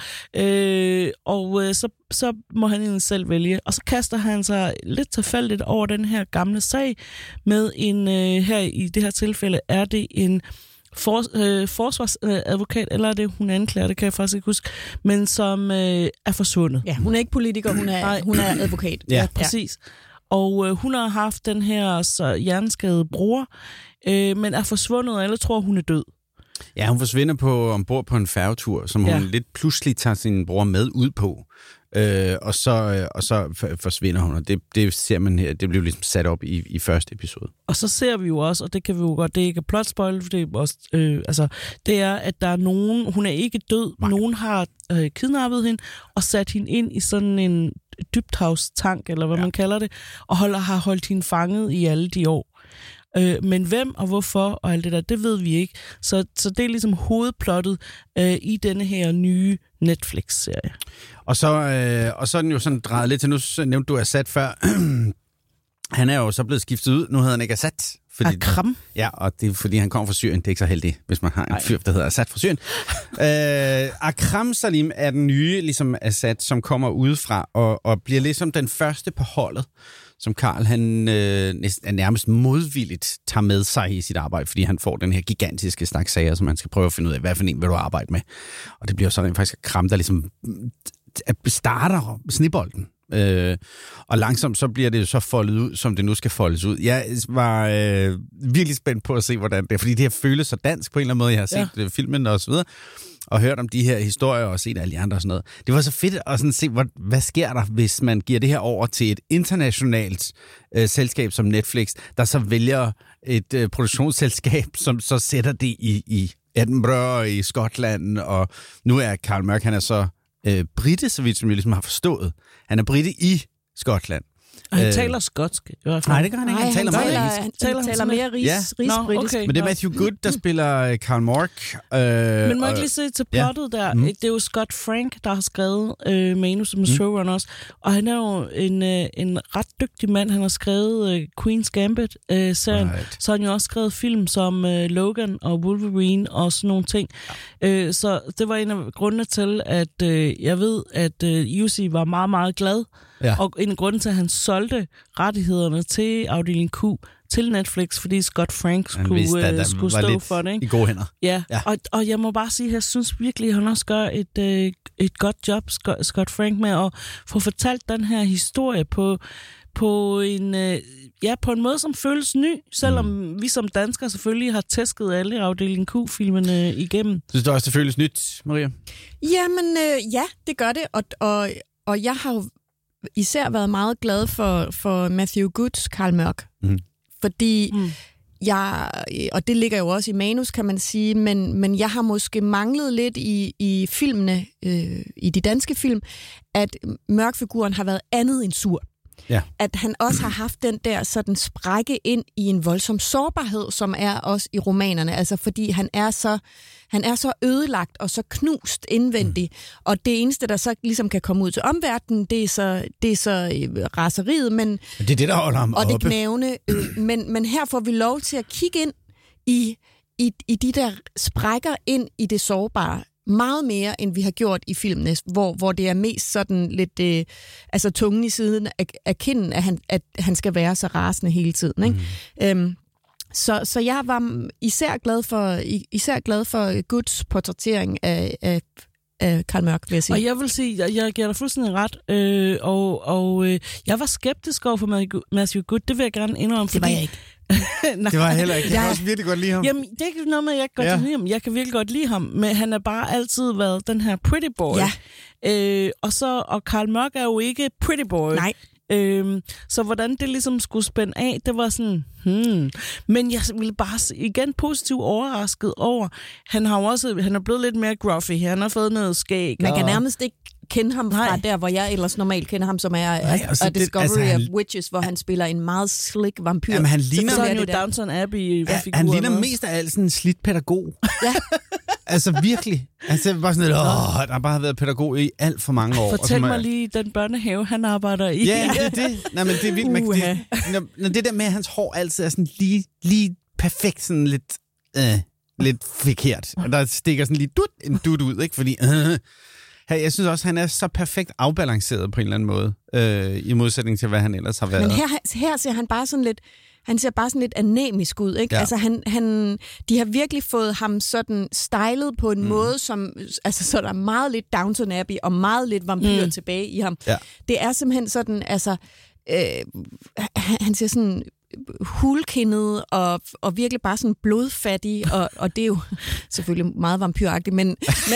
Speaker 4: Øh, og øh, så så må han egentlig selv vælge. Og så kaster han sig lidt tilfældigt over den her gamle sag med en, øh, her i det her tilfælde, er det en for, øh, forsvarsadvokat, eller er det hun anklager, det kan jeg faktisk ikke huske, men som øh, er forsvundet.
Speaker 2: Ja, hun er ikke politiker, hun er, hun er advokat.
Speaker 4: Ja, ja præcis. Og øh, hun har haft den her så hjerneskadede bror, øh, men er forsvundet, og alle tror, hun er død.
Speaker 3: Ja, hun forsvinder på ombord på en færgetur, som ja. hun lidt pludselig tager sin bror med ud på. Øh, og, så, øh, og så forsvinder hun, og det, det ser man her, det bliver ligesom sat op i, i første episode.
Speaker 4: Og så ser vi jo også, og det kan vi jo godt, det er ikke plot spoil, for det er også, øh, altså, det er, at der er nogen, hun er ikke død, Nej. nogen har øh, kidnappet hende og sat hende ind i sådan en dybthavstank, eller hvad ja. man kalder det, og holder, har holdt hende fanget i alle de år. Øh, men hvem og hvorfor og alt det der, det ved vi ikke. Så, så det er ligesom hovedplottet øh, i denne her nye Netflix-serie.
Speaker 3: Og så, øh, og så er den jo sådan drejet lidt til, nu nævnte du Assad før. Han er jo så blevet skiftet ud, nu hedder han ikke Assad. Fordi,
Speaker 4: Akram?
Speaker 3: Ja, og det er fordi, han kommer fra Syrien. Det er ikke så heldigt, hvis man har en fyr, der hedder Assad fra Syrien. øh, Akram Salim er den nye, ligesom Assad, som kommer udefra og, og bliver ligesom den første på holdet, som Carl han øh, er nærmest modvilligt tager med sig i sit arbejde, fordi han får den her gigantiske snak sager, som man skal prøve at finde ud af, hvad for en vil du arbejde med. Og det bliver så rent faktisk Akram, der ligesom starter snibolden. Øh, og langsomt så bliver det så foldet ud, som det nu skal foldes ud. Jeg var øh, virkelig spændt på at se, hvordan det er, fordi det her føles så dansk på en eller anden måde. Jeg har set ja. filmen og så videre, og hørt om de her historier og set alle de andre og sådan noget. Det var så fedt at sådan se, hvad, hvad sker der, hvis man giver det her over til et internationalt øh, selskab som Netflix, der så vælger et øh, produktionsselskab, som så sætter det i, i Edinburgh og i Skotland, og nu er Carl Mørck, han er så øh, brite, så vidt som jeg ligesom har forstået. Han er brite i Skotland.
Speaker 4: Og han øh, taler skotsk.
Speaker 3: Nej, det gør han ikke. Han,
Speaker 2: Nej,
Speaker 3: taler
Speaker 2: han,
Speaker 3: meget
Speaker 2: taler,
Speaker 3: engelsk.
Speaker 2: han taler, han taler mere ris, ja. rigsbritisk.
Speaker 4: No, okay.
Speaker 3: Men det er Matthew Good, der spiller Carl Mørck. Øh,
Speaker 4: Men må jeg ikke lige se til plottet ja. der? Mm. Det er jo Scott Frank, der har skrevet øh, manus som mm. showrunner også. Og han er jo en, øh, en ret dygtig mand. Han har skrevet øh, Queen's Gambit-serien. Øh, right. Så har han jo også skrevet film som øh, Logan og Wolverine og sådan nogle ting. Ja. Øh, så det var en af grundene til, at øh, jeg ved, at øh, U C var meget, meget glad. Ja. Og en grund til, at han solgte rettighederne til afdeling Q til Netflix, fordi Scott Frank skulle, vidste, uh, skulle stå for det. Ikke?
Speaker 3: I gode hænder.
Speaker 4: Ja, ja. Og, og jeg må bare sige, at jeg synes virkelig, at han også gør et, uh, et godt job, Scott Frank, med at få fortalt den her historie på, på, en, uh, ja, på en måde, som føles ny, selvom mm. vi som danskere selvfølgelig har tæsket alle afdeling Q-filmene igennem.
Speaker 3: Synes du også, det føles nyt, Maria?
Speaker 2: Jamen, øh, ja, det gør det, og, og, og jeg har jo især været meget glad for, for Matthew Goods Carl Mørck. Mm. Fordi mm. jeg, og det ligger jo også i manus, kan man sige, men, men jeg har måske manglet lidt i, i filmene, øh, i de danske film, at Mørck-figuren har været andet end sur. Ja. At han også har haft den der sådan sprække ind i en voldsom sårbarhed, som er også i romanerne, altså fordi han er så han er så ødelagt og så knust indvendigt, mm. og det eneste der så ligesom kan komme ud til omverdenen, det er så det er så øh, raseriet, men
Speaker 3: det er det der holder ham
Speaker 2: og
Speaker 3: oppe.
Speaker 2: det knævne, øh, men men her får vi lov til at kigge ind i i i de der sprækker ind i det sårbare Meget mere, end vi har gjort i filmene, hvor, hvor det er mest sådan lidt øh, altså tungen i siden af, af kinden, at han, at han skal være så rasende hele tiden. Ikke? Mm. Øhm, så, så jeg var især glad for, især glad for Goods portrættering af, af, af Carl Mørck, vil jeg sige.
Speaker 4: Og jeg vil sige, jeg, jeg giver dig fuldstændig ret, øh, og, og øh, jeg var skeptisk over for Matthew Good, det vil jeg gerne indrømme.
Speaker 2: Det var jeg ikke.
Speaker 3: Det var jeg heller ikke. Jeg kan også virkelig godt lide ham.
Speaker 4: Jamen, det er ikke noget med, at jeg godt ja. lide ham. Jeg kan virkelig godt lide ham, men han har bare altid været den her pretty boy.
Speaker 2: Ja.
Speaker 4: Øh, og så og Carl Mørck er jo ikke pretty boy.
Speaker 2: Nej.
Speaker 4: Øhm, så hvordan det ligesom skulle spænde af, det var sådan, hmm. Men jeg ville bare igen positivt overrasket over, han har jo også, han er blevet lidt mere gruffy, han har fået noget skæg.
Speaker 2: Man kan
Speaker 4: og...
Speaker 2: nærmest ikke kende ham fra Nej. der, hvor jeg ellers normalt kender ham, som er Nej, altså, det, Discovery altså, han, of Witches, hvor han spiller en meget slick vampyr.
Speaker 3: Jamen, han ligner,
Speaker 4: så er jo Downton Abbey.
Speaker 3: Ja, han ligner med. mest af alt sådan en slidt pædagog. Ja. Altså virkelig. Altså bare sådan lidt, åh, der har bare været pædagog i alt for mange år.
Speaker 4: Fortæl
Speaker 3: og
Speaker 4: mig lige den børnehave, han arbejder i.
Speaker 3: Ja, det er det. Nej, men det er vildt. Man, det, når, når det der med, at hans hår altid er sådan lige, lige perfekt, sådan lidt, øh, lidt forkert. Og der stikker sådan lige dut, en dut ud, ikke? Fordi, øh, jeg synes også, han er så perfekt afbalanceret på en eller anden måde, øh, i modsætning til, hvad han ellers har været.
Speaker 2: Men her, her ser han bare sådan lidt, han ser bare sådan lidt anemisk ud, ikke? Ja. Altså han, han, de har virkelig fået ham sådan stylet på en mm. måde, som, altså så der er meget lidt Downton Abbey og meget lidt vampyr mm. tilbage i ham. Ja. Det er simpelthen sådan, altså, øh, han ser sådan hulkindet og, og virkelig bare sådan blodfattig, og, og det er jo selvfølgelig meget vampyragtigt, men... men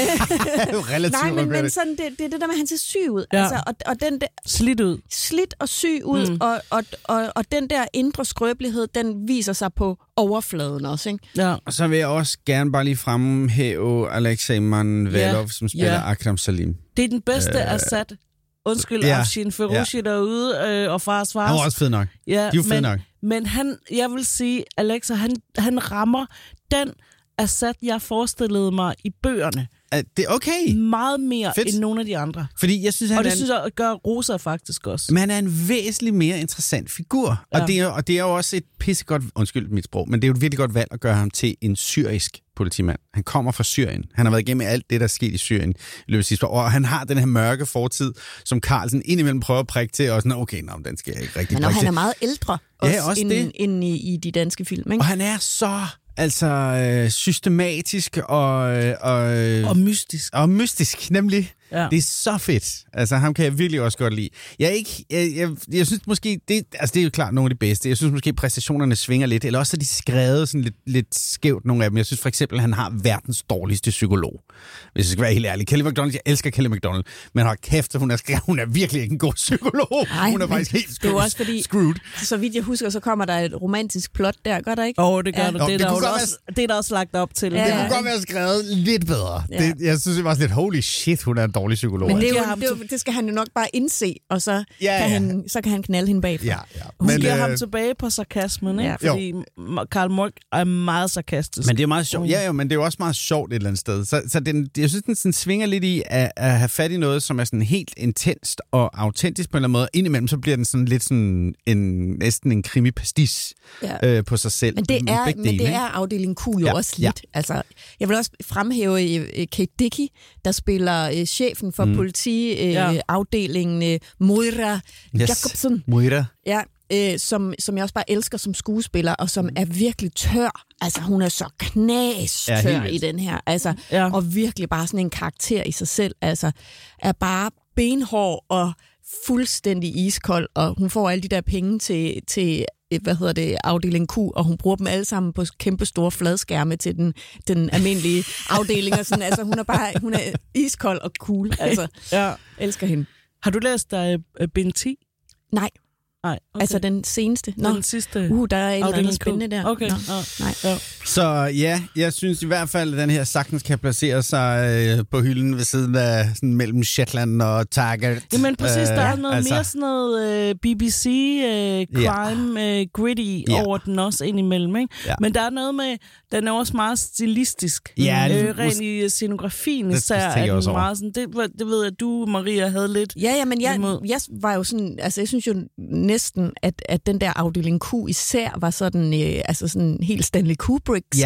Speaker 3: relativt
Speaker 2: nej, men, men sådan, det, det er det der med, at han ser syg ud.
Speaker 4: Ja.
Speaker 2: Altså, og, og den der,
Speaker 4: slidt ud.
Speaker 2: Slidt og syg ud, mm. og, og, og, og den der indre skrøbelighed, den viser sig på overfladen også, ikke?
Speaker 4: Ja.
Speaker 3: Og så vil jeg også gerne bare lige fremhæve Alexei Manvelov, ja. som spiller ja. Akram Salim.
Speaker 4: Det er den bedste øh... Assad. Undskyld, ja, Afshin Ferushi ja. derude, øh, og fars fars.
Speaker 3: Han var også fed nok.
Speaker 4: Ja,
Speaker 3: De er jo fed
Speaker 4: men,
Speaker 3: nok.
Speaker 4: Men han, jeg vil sige, Alexa, han, han rammer den Assad, jeg forestillede mig i bøgerne.
Speaker 3: Det er okay.
Speaker 4: Meget mere
Speaker 3: Fedt.
Speaker 4: end nogle af de andre.
Speaker 3: Fordi jeg synes, han
Speaker 4: og det
Speaker 3: er en...
Speaker 4: synes jeg gør Rosa faktisk også.
Speaker 3: Men han er en væsentligt mere interessant figur. Ja. Og, det er, og det er jo også et pissegodt, undskyld mit sprog, men det er jo et virkelig godt valg at gøre ham til en syrisk politimand. Han kommer fra Syrien. Han har været igennem alt det, der er sket i Syrien i løbet af sidste år. Og han har den her mørke fortid, som Carlsen indimellem prøver at prikke til, og sådan, okay, nå, den skal jeg ikke rigtig prikke til.
Speaker 2: Men han er meget ældre også,
Speaker 3: ja, også
Speaker 2: end, end i, i de danske film, ikke?
Speaker 3: Og han er så... Altså øh, systematisk og, og...
Speaker 4: Og mystisk.
Speaker 3: Og mystisk, nemlig.
Speaker 4: Ja.
Speaker 3: Det er så fedt. Altså, ham kan jeg virkelig også godt lide. Jeg er ikke... Jeg, jeg, jeg synes måske... Det, altså, det er jo klart nogle af de bedste. Jeg synes måske, præstationerne svinger lidt. Eller også er de skrevet sådan lidt, lidt skævt, nogle af dem. Jeg synes for eksempel, han har verdens dårligste psykolog. Hvis jeg skal være helt ærlig. Kelly MacDonald, jeg elsker Kelly MacDonald. Men har kæft, hun er, skrevet, hun er virkelig ikke en god psykolog.
Speaker 2: Ej,
Speaker 3: hun er faktisk helt screwed.
Speaker 2: Det er også fordi,
Speaker 3: screwed.
Speaker 2: Så vidt jeg husker, så kommer der et romantisk plot der. Gør der ikke?
Speaker 4: Åh, oh, det gør ja. der. Det,
Speaker 3: det,
Speaker 4: der
Speaker 3: det,
Speaker 4: også, det er der også lagt op til.
Speaker 3: Ja, det kunne godt være skrevet lidt bedre. Ja. Det, jeg synes, det var lidt holy shit, hun er en dårlig psykolog.
Speaker 2: Men det, er jo, det, er jo, det skal han jo nok bare indse, og så, ja, kan, ja. Han, så kan han knalde hende bagfra.
Speaker 3: Ja, ja.
Speaker 4: Hun
Speaker 3: Men,
Speaker 4: giver
Speaker 3: øh...
Speaker 4: ham tilbage på sarkasmen, ikke? Ja. Fordi Carl Mørck er meget sarkastisk.
Speaker 3: Men det er meget sjovt. Ja, jo, men det er jo også meget sjovt et eller andet sted. Så, så den, jeg synes, den sådan svinger lidt i at, at have fat i noget, som er sådan helt intenst og autentisk på en eller anden måde. Indimellem så bliver den sådan lidt sådan en, næsten en krimi-pastis ja. øh, på sig selv.
Speaker 2: Men det er, men det er afdeling Q jo ja. også lidt. Ja. Altså, jeg vil også fremhæve uh, Kate Dickie, der spiller uh, chefen for mm. politiafdelingen uh, ja. uh, Moira
Speaker 3: yes.
Speaker 2: Jacobsen.
Speaker 3: Moira.
Speaker 2: Ja, uh, som, som jeg også bare elsker som skuespiller, og som er virkelig tør. Altså, hun er så knastør ja, i den her. Altså, ja. Og virkelig bare sådan en karakter i sig selv. Altså, er bare benhård og fuldstændig iskold, og hun får alle de der penge til, til hvad hedder det, afdeling Q, og hun bruger dem alle sammen på kæmpe store fladskærme til den, den almindelige afdeling. Og sådan. Altså, hun er bare hun er iskold og cool. Altså,
Speaker 4: ja.
Speaker 2: Elsker hende.
Speaker 4: Har du læst dig uh, bind ti?
Speaker 2: Nej.
Speaker 4: Nej, okay.
Speaker 2: Altså den seneste. Nå.
Speaker 4: Den sidste.
Speaker 2: Uh, der er et eller andet spændende der.
Speaker 4: Okay.
Speaker 2: Nå, nej.
Speaker 4: Ja.
Speaker 3: Så ja, jeg synes i hvert fald, at den her sagtens kan placere sig øh, på hylden ved siden af sådan mellem Shetland og Taggart.
Speaker 4: Jamen præcis, der er noget altså. mere sådan noget øh, B B C øh, crime ja. øh, gritty ja. over den også indimellem, ikke? Ja. Men der er noget med, den er også meget stilistisk.
Speaker 3: Ja, det,
Speaker 4: øh, rent i scenografien især er den meget sådan, det, det ved jeg, at du, Maria, havde lidt.
Speaker 2: Ja, ja, men jeg, jeg var jo sådan, altså jeg synes jo næsten, at, at den der afdeling Q især var sådan, øh, altså sådan helt Stanley Kubricks.
Speaker 3: Ja.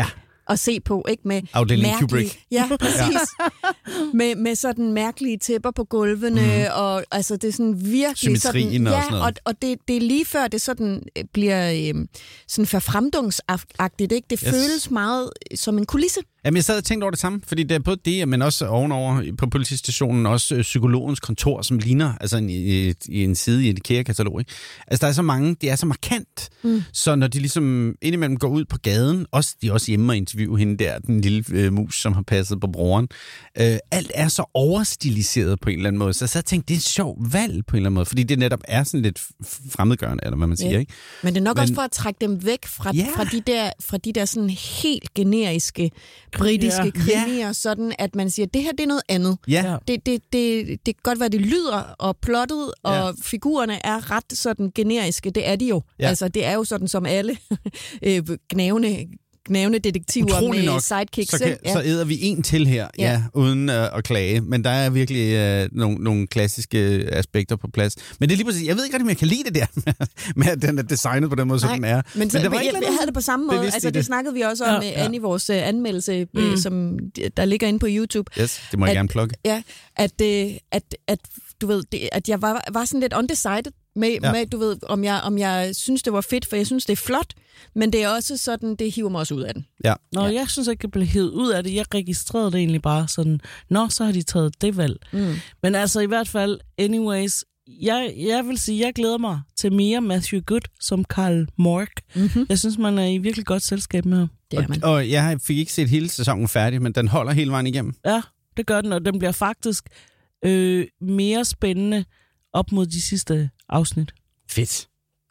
Speaker 2: at se på, ikke? Med
Speaker 3: Afdeling
Speaker 2: mærkelige,
Speaker 3: Kubrick.
Speaker 2: Ja, præcis. med, med sådan mærkelige tæpper på gulvene, mm. og altså det er sådan virkelig
Speaker 3: symmetrien
Speaker 2: sådan,
Speaker 3: og
Speaker 2: ja,
Speaker 3: sådan noget.
Speaker 2: og, og det, det er lige før det sådan bliver øh, sådan forfremdungsagtigt, ikke? Det
Speaker 3: yes.
Speaker 2: føles meget som en kulisse.
Speaker 3: Jamen, jeg sad og tænkte over det samme, fordi det er både det, men også ovenover på politistationen, også øh, psykologens kontor, som ligner altså en, i, i en side i et IKEA-katalog. Ikke? Altså, der er så mange, det er så markant, mm. så når de ligesom indimellem går ud på gaden, også, de er også hjemme og interviewer hende der, den lille øh, mus, som har passet på broren, øh, alt er så overstiliseret på en eller anden måde. Så jeg sad og tænkte, det er et sjovt valg på en eller anden måde, fordi det netop er sådan lidt fremmedgørende, eller hvad man siger,
Speaker 2: ja.
Speaker 3: ikke?
Speaker 2: Men det er nok
Speaker 3: men,
Speaker 2: også for at trække dem væk fra,
Speaker 3: yeah.
Speaker 2: fra, de, der, fra de der sådan helt generiske britiske ja. krimier, yeah. sådan at man siger, det her det er noget andet.
Speaker 3: Yeah.
Speaker 2: Det, det, det, det kan godt være, det lyder og plottet, og yeah. figurerne er ret sådan generiske. Det er de jo. Yeah. Altså, det er jo sådan som alle gnavne knævne detektiver
Speaker 3: utrolig
Speaker 2: med
Speaker 3: nok,
Speaker 2: sidekicks.
Speaker 3: Så, kan,
Speaker 2: ja.
Speaker 3: så æder vi en til her, ja, ja uden uh, at klage. Men der er virkelig uh, nogle, nogle klassiske aspekter på plads. Men det er lige præcis, jeg ved ikke rigtig, om jeg kan lide det der, med at den er designet på den måde, som den er.
Speaker 2: Men, så, men det var
Speaker 3: jeg,
Speaker 2: ikke jeg, jeg havde det på samme måde. Altså, det, det snakkede vi også om, ja, ja. Anne, i vores uh, anmeldelse, mm. som der ligger inde på YouTube.
Speaker 3: Yes, det må jeg
Speaker 2: at,
Speaker 3: gerne plukke.
Speaker 2: Ja, at, uh, at, at du ved, det, at jeg var, var sådan lidt undecided med, ja. med, du ved, om jeg, om jeg synes, det var fedt, for jeg synes, det er flot, men det er også sådan, det hiver mig også ud af den.
Speaker 3: Ja.
Speaker 4: Nå, ja. jeg synes ikke, jeg blev hævet ud af det. Jeg registrerede det egentlig bare sådan, nå, så har de taget det valg. Mm. Men altså i hvert fald, anyways, jeg, jeg vil sige, jeg glæder mig til mere Matthew Good som Carl Mork. Mm-hmm. Jeg synes, man er i virkelig godt selskab med ham.
Speaker 2: Det er man.
Speaker 3: Og, og jeg fik ikke set hele sæsonen færdig, men den holder hele vejen igennem.
Speaker 4: Ja, det gør den, og den bliver faktisk øh, mere spændende op mod de sidste afsnit.
Speaker 3: Fedt.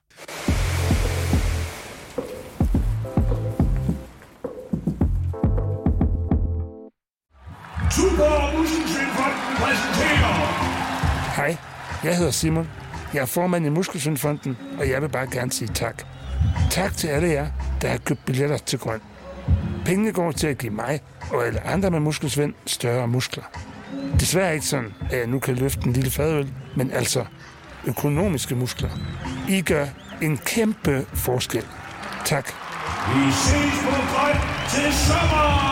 Speaker 5: Tuborg Muskelsvindfonden præsenterer.
Speaker 11: Hej, jeg hedder Simon. Jeg er formand i Muskelsvindfonden, og jeg vil bare gerne sige tak. Tak til alle jer, der har købt billetter til grøn. Pengene går til at give mig og alle andre med muskelsvind større muskler. Desværre ikke sådan, at jeg nu kan løfte en lille fadøl, men altså økonomiske muskler. I gør en kæmpe forskel. Tak.
Speaker 5: Vi ses på grøn til sommer!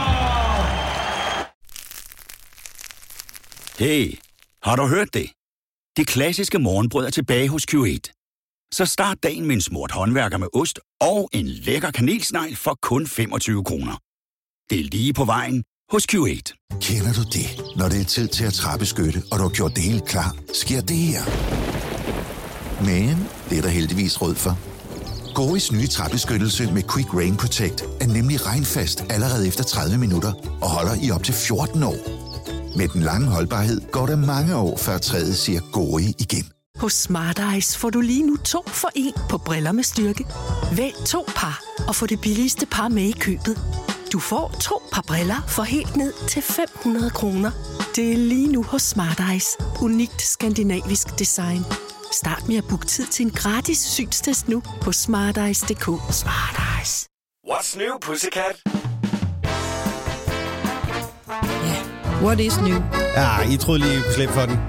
Speaker 1: Hey, har du hørt det? Det klassiske morgenbrød er tilbage hos Q otte. Så start dagen med en smurt håndværker med ost og en lækker kanelsnegl for kun femogtyve kroner. Det er lige på vejen hos Q otte.
Speaker 12: Kender du det? Når det er tid til at trappeskytte, og du har gjort det hele klar, sker det her. Men det er der heldigvis råd for. Goris nye trappeskyttelse med Quick Rain Protect er nemlig regnfast allerede efter tredive minutter og holder i op til fjorten år. Med den lange holdbarhed går der mange år, før træet siger Gori igen.
Speaker 13: Hos Smart Eyes får du lige nu to for en på briller med styrke. Vælg to par og få det billigste par med i købet. Du får to par briller for helt ned til fem hundrede kroner. Det er lige nu hos Smart Eyes. Unikt skandinavisk design. Start med at booke tid til en gratis synstest nu på smarteyes punktum d k. Smart Eyes.
Speaker 5: What's new, pussycat?
Speaker 2: Yeah. What is new?
Speaker 3: Ja, I troede lige, I kunne slippe for den.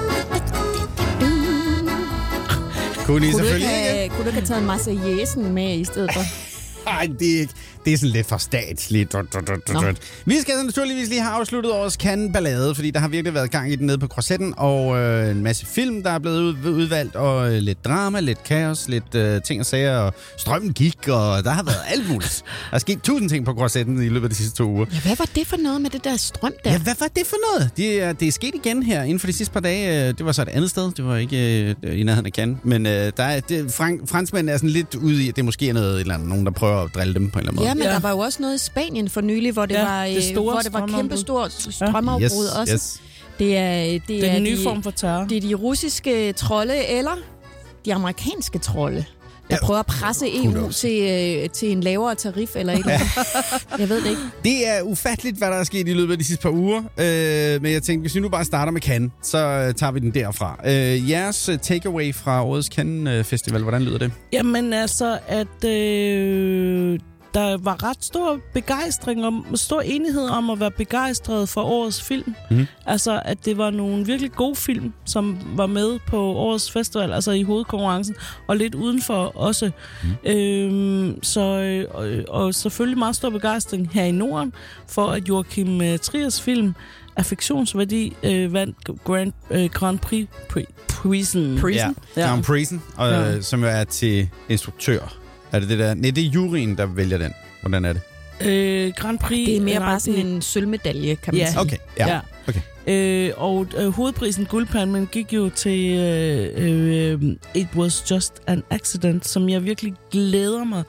Speaker 3: Kunne I selvfølgelig
Speaker 2: have,
Speaker 3: ikke?
Speaker 2: Kunne du ikke have taget en masse jæsen med i stedet for?
Speaker 3: Nej, det er ikke. Det er sådan lidt for statsligt. Vi skal så naturligvis lige have afsluttet årets Cannes-ballade, fordi der har virkelig været gang i den nede på Croissetten, og øh, en masse film, der er blevet udvalgt, og øh, lidt drama, lidt kaos, lidt øh, ting og sager, og strømmen gik, og der har været alt muligt. Der er sket tusind ting på Croissetten i løbet af de sidste to uger.
Speaker 2: Ja, hvad var det for noget med det der strøm der?
Speaker 3: Ja, hvad var det for noget? Det er, det er sket igen her inden for de sidste par dage. Det var så et andet sted. Det var ikke øh, i nærheden af Cannes. Men øh, der er, det, frank, franskmændene er sådan lidt ude i, at det måske er noget, et eller andet, nogen, der prøver at drille dem på en eller anden måde.
Speaker 2: Ja, men ja. Der var jo også noget i Spanien for nylig, hvor det
Speaker 4: ja,
Speaker 2: var,
Speaker 4: det
Speaker 2: hvor det var kæmpe stort strømafbrud
Speaker 3: yes,
Speaker 2: også.
Speaker 3: Yes.
Speaker 2: Det er, det,
Speaker 4: det er
Speaker 2: er
Speaker 4: en ny
Speaker 2: de,
Speaker 4: form for terror.
Speaker 2: Det er de russiske trolde, eller de amerikanske trolde, der ja. prøver at presse E U til, til en lavere tarif eller et eller andet. Jeg ved det ikke.
Speaker 3: Det er ufatteligt, hvad der er sket i løbet af de sidste par uger. Øh, men jeg tænkte, hvis vi nu bare starter med Cannes, så tager vi den derfra. Øh, jeres takeaway fra årets Cannes Festival, hvordan lyder det?
Speaker 4: Jamen altså, at øh, der var ret stor begejstring om, stor enighed om at være begejstret for årets film.
Speaker 3: Mm.
Speaker 4: Altså, at det var nogle virkelig gode film, som var med på årets festival, altså i hovedkonkurrencen, og lidt udenfor også. Mm. Øhm, så, og, og selvfølgelig meget stor begejstring her i Norden for, at Joachim uh, Triers film Affektionsværdi øh, vandt Grand, øh, Grand Prix Prisen.
Speaker 3: Ja,
Speaker 4: Ja.
Speaker 3: Grand Prisen, og,
Speaker 4: Ja.
Speaker 3: som jo er til instruktør. Er det det der? Nej, det er juryen, der vælger den. Hvordan er det?
Speaker 4: Øh, Grand Prix...
Speaker 2: Det er mere
Speaker 4: nej,
Speaker 2: bare sådan
Speaker 4: det-
Speaker 2: en sølvmedalje, kan man
Speaker 4: Ja.
Speaker 2: sige.
Speaker 3: Okay, ja.
Speaker 4: Ja.
Speaker 3: Okay.
Speaker 4: Øh, og øh, hovedprisen Guldpalmen gik jo til øh, øh, It Was Just an Accident, som jeg virkelig glæder mig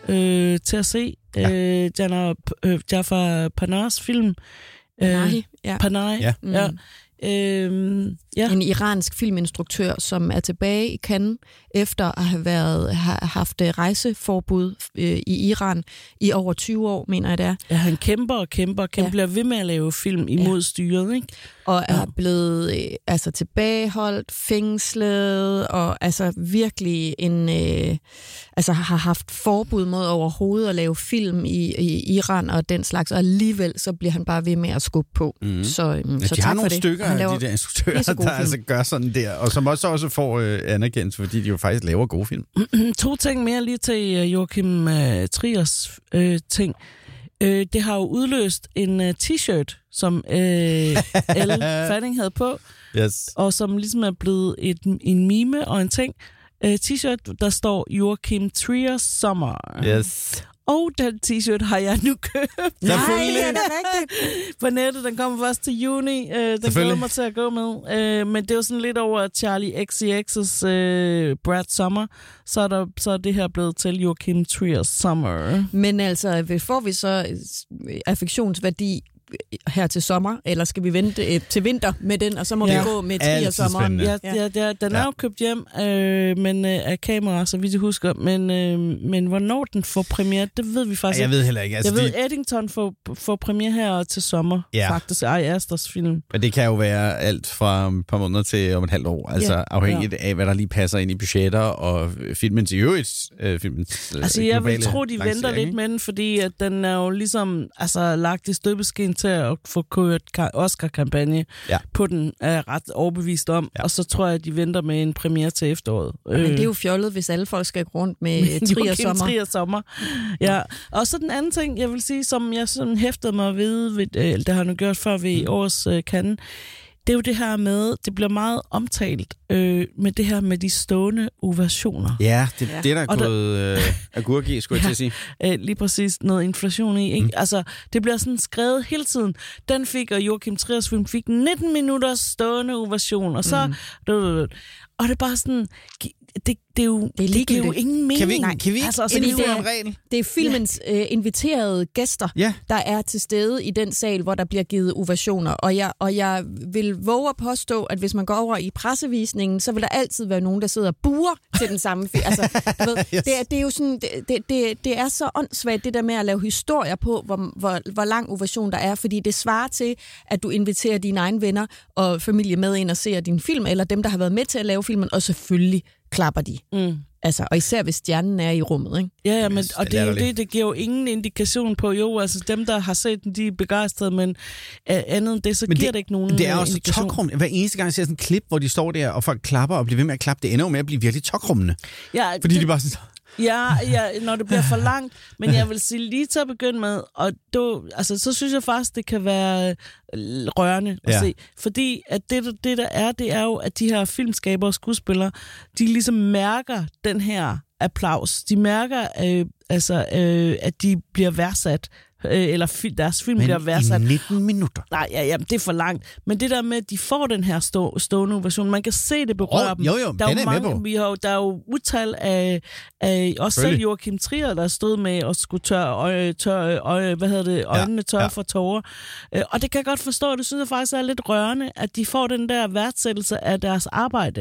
Speaker 4: øh, til at se.
Speaker 3: Ja.
Speaker 4: Øh, Jana, øh, Jafar Panahi's film.
Speaker 2: Panahi, ja.
Speaker 4: Panahi,
Speaker 3: Ja.
Speaker 2: Mm.
Speaker 4: ja. Øhm, ja.
Speaker 2: En iransk filminstruktør, som er tilbage i Cannes efter at have været, har haft rejseforbud øh, i Iran i over tyve år, mener jeg det er.
Speaker 4: Ja, han kæmper og kæmper og kæmper,
Speaker 2: Ja.
Speaker 4: bliver ved med at lave film imod
Speaker 2: Ja.
Speaker 4: styret, ikke?
Speaker 2: Og er
Speaker 4: Ja.
Speaker 2: blevet øh, altså tilbageholdt, fængslet, og altså virkelig en, øh, altså har haft forbud mod overhovedet at lave film i, i Iran og den slags, og alligevel så bliver han bare ved med at skubbe på.
Speaker 3: Mhm.
Speaker 2: Så, øhm,
Speaker 3: Ja,
Speaker 2: så
Speaker 3: de
Speaker 2: tak
Speaker 3: har
Speaker 2: for
Speaker 3: nogle
Speaker 2: det.
Speaker 3: stykker
Speaker 2: Og han
Speaker 3: af
Speaker 2: laver
Speaker 3: de der instruktører,
Speaker 2: pissegode
Speaker 3: der
Speaker 2: film.
Speaker 3: altså gør sådan der, og som også, også får øh, anerkendelse, fordi de jo faktisk laver gode film.
Speaker 4: To ting mere lige til uh, Joachim uh, Triers uh, ting. Uh, det har jo udløst en uh, t-shirt, som uh, Elle Fanning havde på,
Speaker 3: Yes.
Speaker 4: og som ligesom er blevet et, en meme og en ting. Uh, t-shirt, der står Joachim Triers Summer.
Speaker 3: Yes.
Speaker 4: Og den t-shirt har jeg nu købt.
Speaker 3: Selvfølgelig.
Speaker 2: er det rigtigt?
Speaker 4: På nettet, den kommer først til juni. Uh, den glæder
Speaker 3: Selvfølgelig.
Speaker 4: mig til at gå med. Uh, men det er jo sådan lidt over Charlie X C X's uh, Brad Summer. Så er, der, så er det her blevet til Joachim Triers Summer.
Speaker 2: Men altså, får vi så øh, affektionsværdi her til sommer, eller skal vi vente øh, til vinter med den, og så må
Speaker 4: Ja.
Speaker 2: vi gå med
Speaker 3: Altid
Speaker 2: Trier sommeren?
Speaker 3: spændende.
Speaker 4: Ja, ja, ja, den er
Speaker 3: Ja.
Speaker 4: jo købt hjem øh, men, øh, af kamera, så vidt jeg husker. Men, øh, men hvornår den får premiere, det ved vi faktisk
Speaker 3: Jeg
Speaker 4: ikke.
Speaker 3: ved heller ikke. Altså,
Speaker 4: Jeg ved,
Speaker 3: de,
Speaker 4: Eddington får, får premiere her til sommer,
Speaker 3: Ja.
Speaker 4: faktisk. Ari Asters film.
Speaker 3: men det kan jo være alt fra et par måneder til om et halvt år. Altså
Speaker 4: Ja.
Speaker 3: afhængigt af, hvad der lige passer ind i budgetter og filmens i øvrigt. Øh, filmens, øh,
Speaker 4: Altså, jeg vil
Speaker 3: globale
Speaker 4: tro, de venter
Speaker 3: lancering,
Speaker 4: lidt
Speaker 3: ikke?
Speaker 4: med den, fordi at den er jo ligesom altså, lagt i støbeskin til at få kørt ka- Oscar-kampagne
Speaker 3: Ja.
Speaker 4: på den, er jeg ret overbevist om.
Speaker 3: Ja.
Speaker 4: Og så tror jeg, at de venter med en premiere til efteråret.
Speaker 2: Men det er jo fjollet, hvis alle folk skal gå rundt med Trier
Speaker 4: Joachim
Speaker 2: sommer.
Speaker 4: Trier sommer. Ja. Og så den anden ting, jeg vil sige, som jeg sådan hæftede mig ved, ved øh, det har jeg nu gjort før ved i årets øh, Cannes, det er jo det her med, det bliver meget omtalt øh, med det her med de stående ovationer.
Speaker 3: Ja, det,
Speaker 2: Ja.
Speaker 3: det er der
Speaker 4: Og der-
Speaker 3: gået øh, agurk i, skulle jeg
Speaker 4: Ja.
Speaker 3: til at sige.
Speaker 4: Øh, lige præcis noget inflation i. Ikke? Mm. Altså, det bliver sådan skrevet hele tiden. Den fik, og Joachim Triers film fik nitten minutters stående ovation, og så... Mm. Og det er bare sådan... Det, det, er jo,
Speaker 2: Det er
Speaker 4: det giver jo
Speaker 2: ligegyldigt.
Speaker 4: ingen mening.
Speaker 3: Kan vi, ikke- kan vi ikke
Speaker 4: altså,
Speaker 3: altså,
Speaker 4: fordi
Speaker 3: indføre
Speaker 4: det
Speaker 3: en regel?
Speaker 2: Det er filmens øh, inviterede gæster,
Speaker 3: Ja.
Speaker 2: der er til stede i den sal, hvor der bliver givet ovationer. Og jeg, og jeg vil våge at påstå, at hvis man går over i pressevisningen, så vil der altid være nogen, der sidder og buer til den samme film. Altså, du ved,
Speaker 3: Yes.
Speaker 2: det, er, det er jo sådan, det, det, det, det er så åndssvagt, det der med at lave historier på, hvor, hvor, hvor lang ovation der er, fordi det svarer til, at du inviterer dine egne venner og familie med ind og ser din film, eller dem, der har været med til at lave filmen, og selvfølgelig klapper de.
Speaker 4: Mm.
Speaker 2: Altså, og især hvis stjernen er i rummet, ikke?
Speaker 4: Ja, ja, men,
Speaker 3: Yes,
Speaker 4: og
Speaker 3: det
Speaker 4: det
Speaker 3: er
Speaker 4: er jo
Speaker 3: latterligt.
Speaker 4: det, det giver jo ingen indikation på, jo, altså dem, der har set den, de er begejstrede, men uh, andet end det, så
Speaker 3: Men
Speaker 4: giver
Speaker 3: det,
Speaker 4: det ikke nogen
Speaker 3: det er
Speaker 4: øh,
Speaker 3: også
Speaker 4: indikation.
Speaker 3: tokrum. Hver eneste gang, jeg ser sådan en klip, hvor de står der, og folk klapper og bliver ved med at klappe, det ender jo med at blive virkelig tokrummende.
Speaker 4: Ja,
Speaker 3: Fordi
Speaker 4: det,
Speaker 3: de bare sådan...
Speaker 4: ja, ja, når det bliver for langt, men jeg vil sige lige til at begynde med, og då, altså, så synes jeg faktisk, det kan være øh, rørende at
Speaker 3: Ja.
Speaker 4: se. Fordi at det, der- det, der er, det er jo, at de her filmskabere og skuespillere, de ligesom mærker den her applaus. De mærker, øh, altså, øh, at de bliver værdsat, øh, eller fi- deres film bliver
Speaker 3: Men
Speaker 4: værdsat.
Speaker 3: i nitten minutter.
Speaker 4: Nej, ja, ja, det er for langt. Men det der med, at de får den her stå, stående ovation, man kan se det berøre
Speaker 3: Åh,
Speaker 4: dem.
Speaker 3: jo, jo,
Speaker 4: der er
Speaker 3: den
Speaker 4: jo
Speaker 3: er jeg med
Speaker 4: mange,
Speaker 3: på.
Speaker 4: vi har, jo- der er jo utal af, af også selv
Speaker 3: Selvfølgelig.
Speaker 4: Joachim Trier, der stod med at skulle tørre, øje, tørre øje, hvad hedder det, øjnene tørre
Speaker 3: ja.
Speaker 4: ja. for tårer. Øh, Og det kan jeg godt forstå, det synes jeg faktisk er lidt rørende, at de får den der værdsættelse af deres arbejde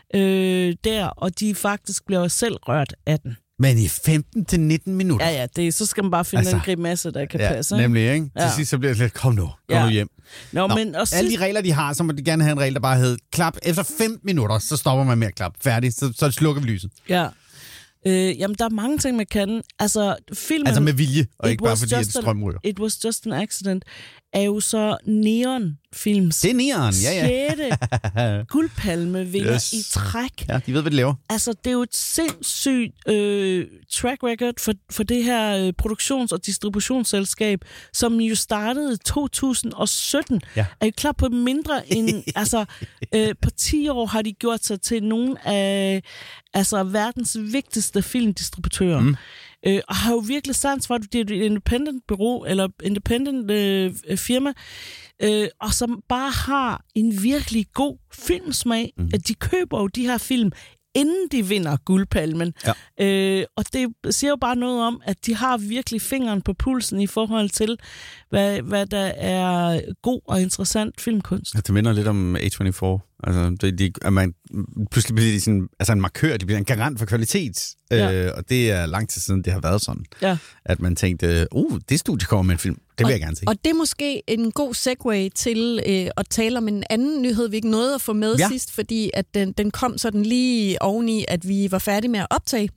Speaker 4: øh, der, og de faktisk bliver selv rørt af den.
Speaker 3: Men i femten til nitten minutter.
Speaker 4: Ja, ja, det, så skal man bare finde
Speaker 3: Altså,
Speaker 4: altså, en grimasse, der kan
Speaker 3: Ja,
Speaker 4: passe. ikke?
Speaker 3: nemlig, ikke? Til
Speaker 4: Ja.
Speaker 3: sidst så bliver det lidt, kom nu, kom
Speaker 4: Ja.
Speaker 3: nu hjem.
Speaker 4: Nå,
Speaker 3: Nå,
Speaker 4: men og
Speaker 3: alle
Speaker 4: sidst,
Speaker 3: de regler, de har, så må de gerne have en regel, der bare hedder klap. Efter femten minutter, så stopper man med at klappe. Færdig, så, så slukker vi lyset.
Speaker 4: ja. Øh, jamen, der er mange ting med kan. Altså, filmen...
Speaker 3: Altså med vilje, og
Speaker 4: It
Speaker 3: ikke bare
Speaker 4: Was
Speaker 3: fordi, at
Speaker 4: Just
Speaker 3: strøm ryger.
Speaker 4: It Was Just an Accident er jo så Neon-films.
Speaker 3: Det er Neon, ja, ja.
Speaker 4: sjette guldpalmevinder
Speaker 3: Yes.
Speaker 4: i træk.
Speaker 3: Ja, de ved, hvad de laver.
Speaker 4: Altså, det er jo et sindssygt øh, track record for, for det her øh, produktions- og distributionsselskab, som jo startede i to tusind og sytten.
Speaker 3: Ja.
Speaker 4: Er jo klar på mindre end... altså, øh, på ti år har de gjort sig til nogle af altså, verdens vigtigste filmdistributører. Mm. Øh, og har jo virkelig sans for, at det er et independent bureau, eller independent øh, firma, øh, og som bare har en virkelig god filmsmag. Mm. At de køber jo de her film, inden de vinder guldpalmen. Ja. Øh, og det siger jo bare noget om, at de har virkelig fingeren på pulsen i forhold til, hvad, hvad der er god og interessant filmkunst.
Speaker 3: Det minder lidt om A fireogtyve. Altså, de, de, at man, pludselig bliver de sådan, altså en markør, de bliver en garant for kvalitet. Ja. Øh, og det er lang tid siden, det har været sådan. Ja. At man tænkte, uh, det studie kommer med en film. Det vil
Speaker 2: og,
Speaker 3: jeg gerne se.
Speaker 2: Og det er måske en god segue til øh, at tale om en anden nyhed, vi ikke nåede at få med ja. sidst, fordi at den, den kom sådan lige oveni, at vi var færdige med at optage.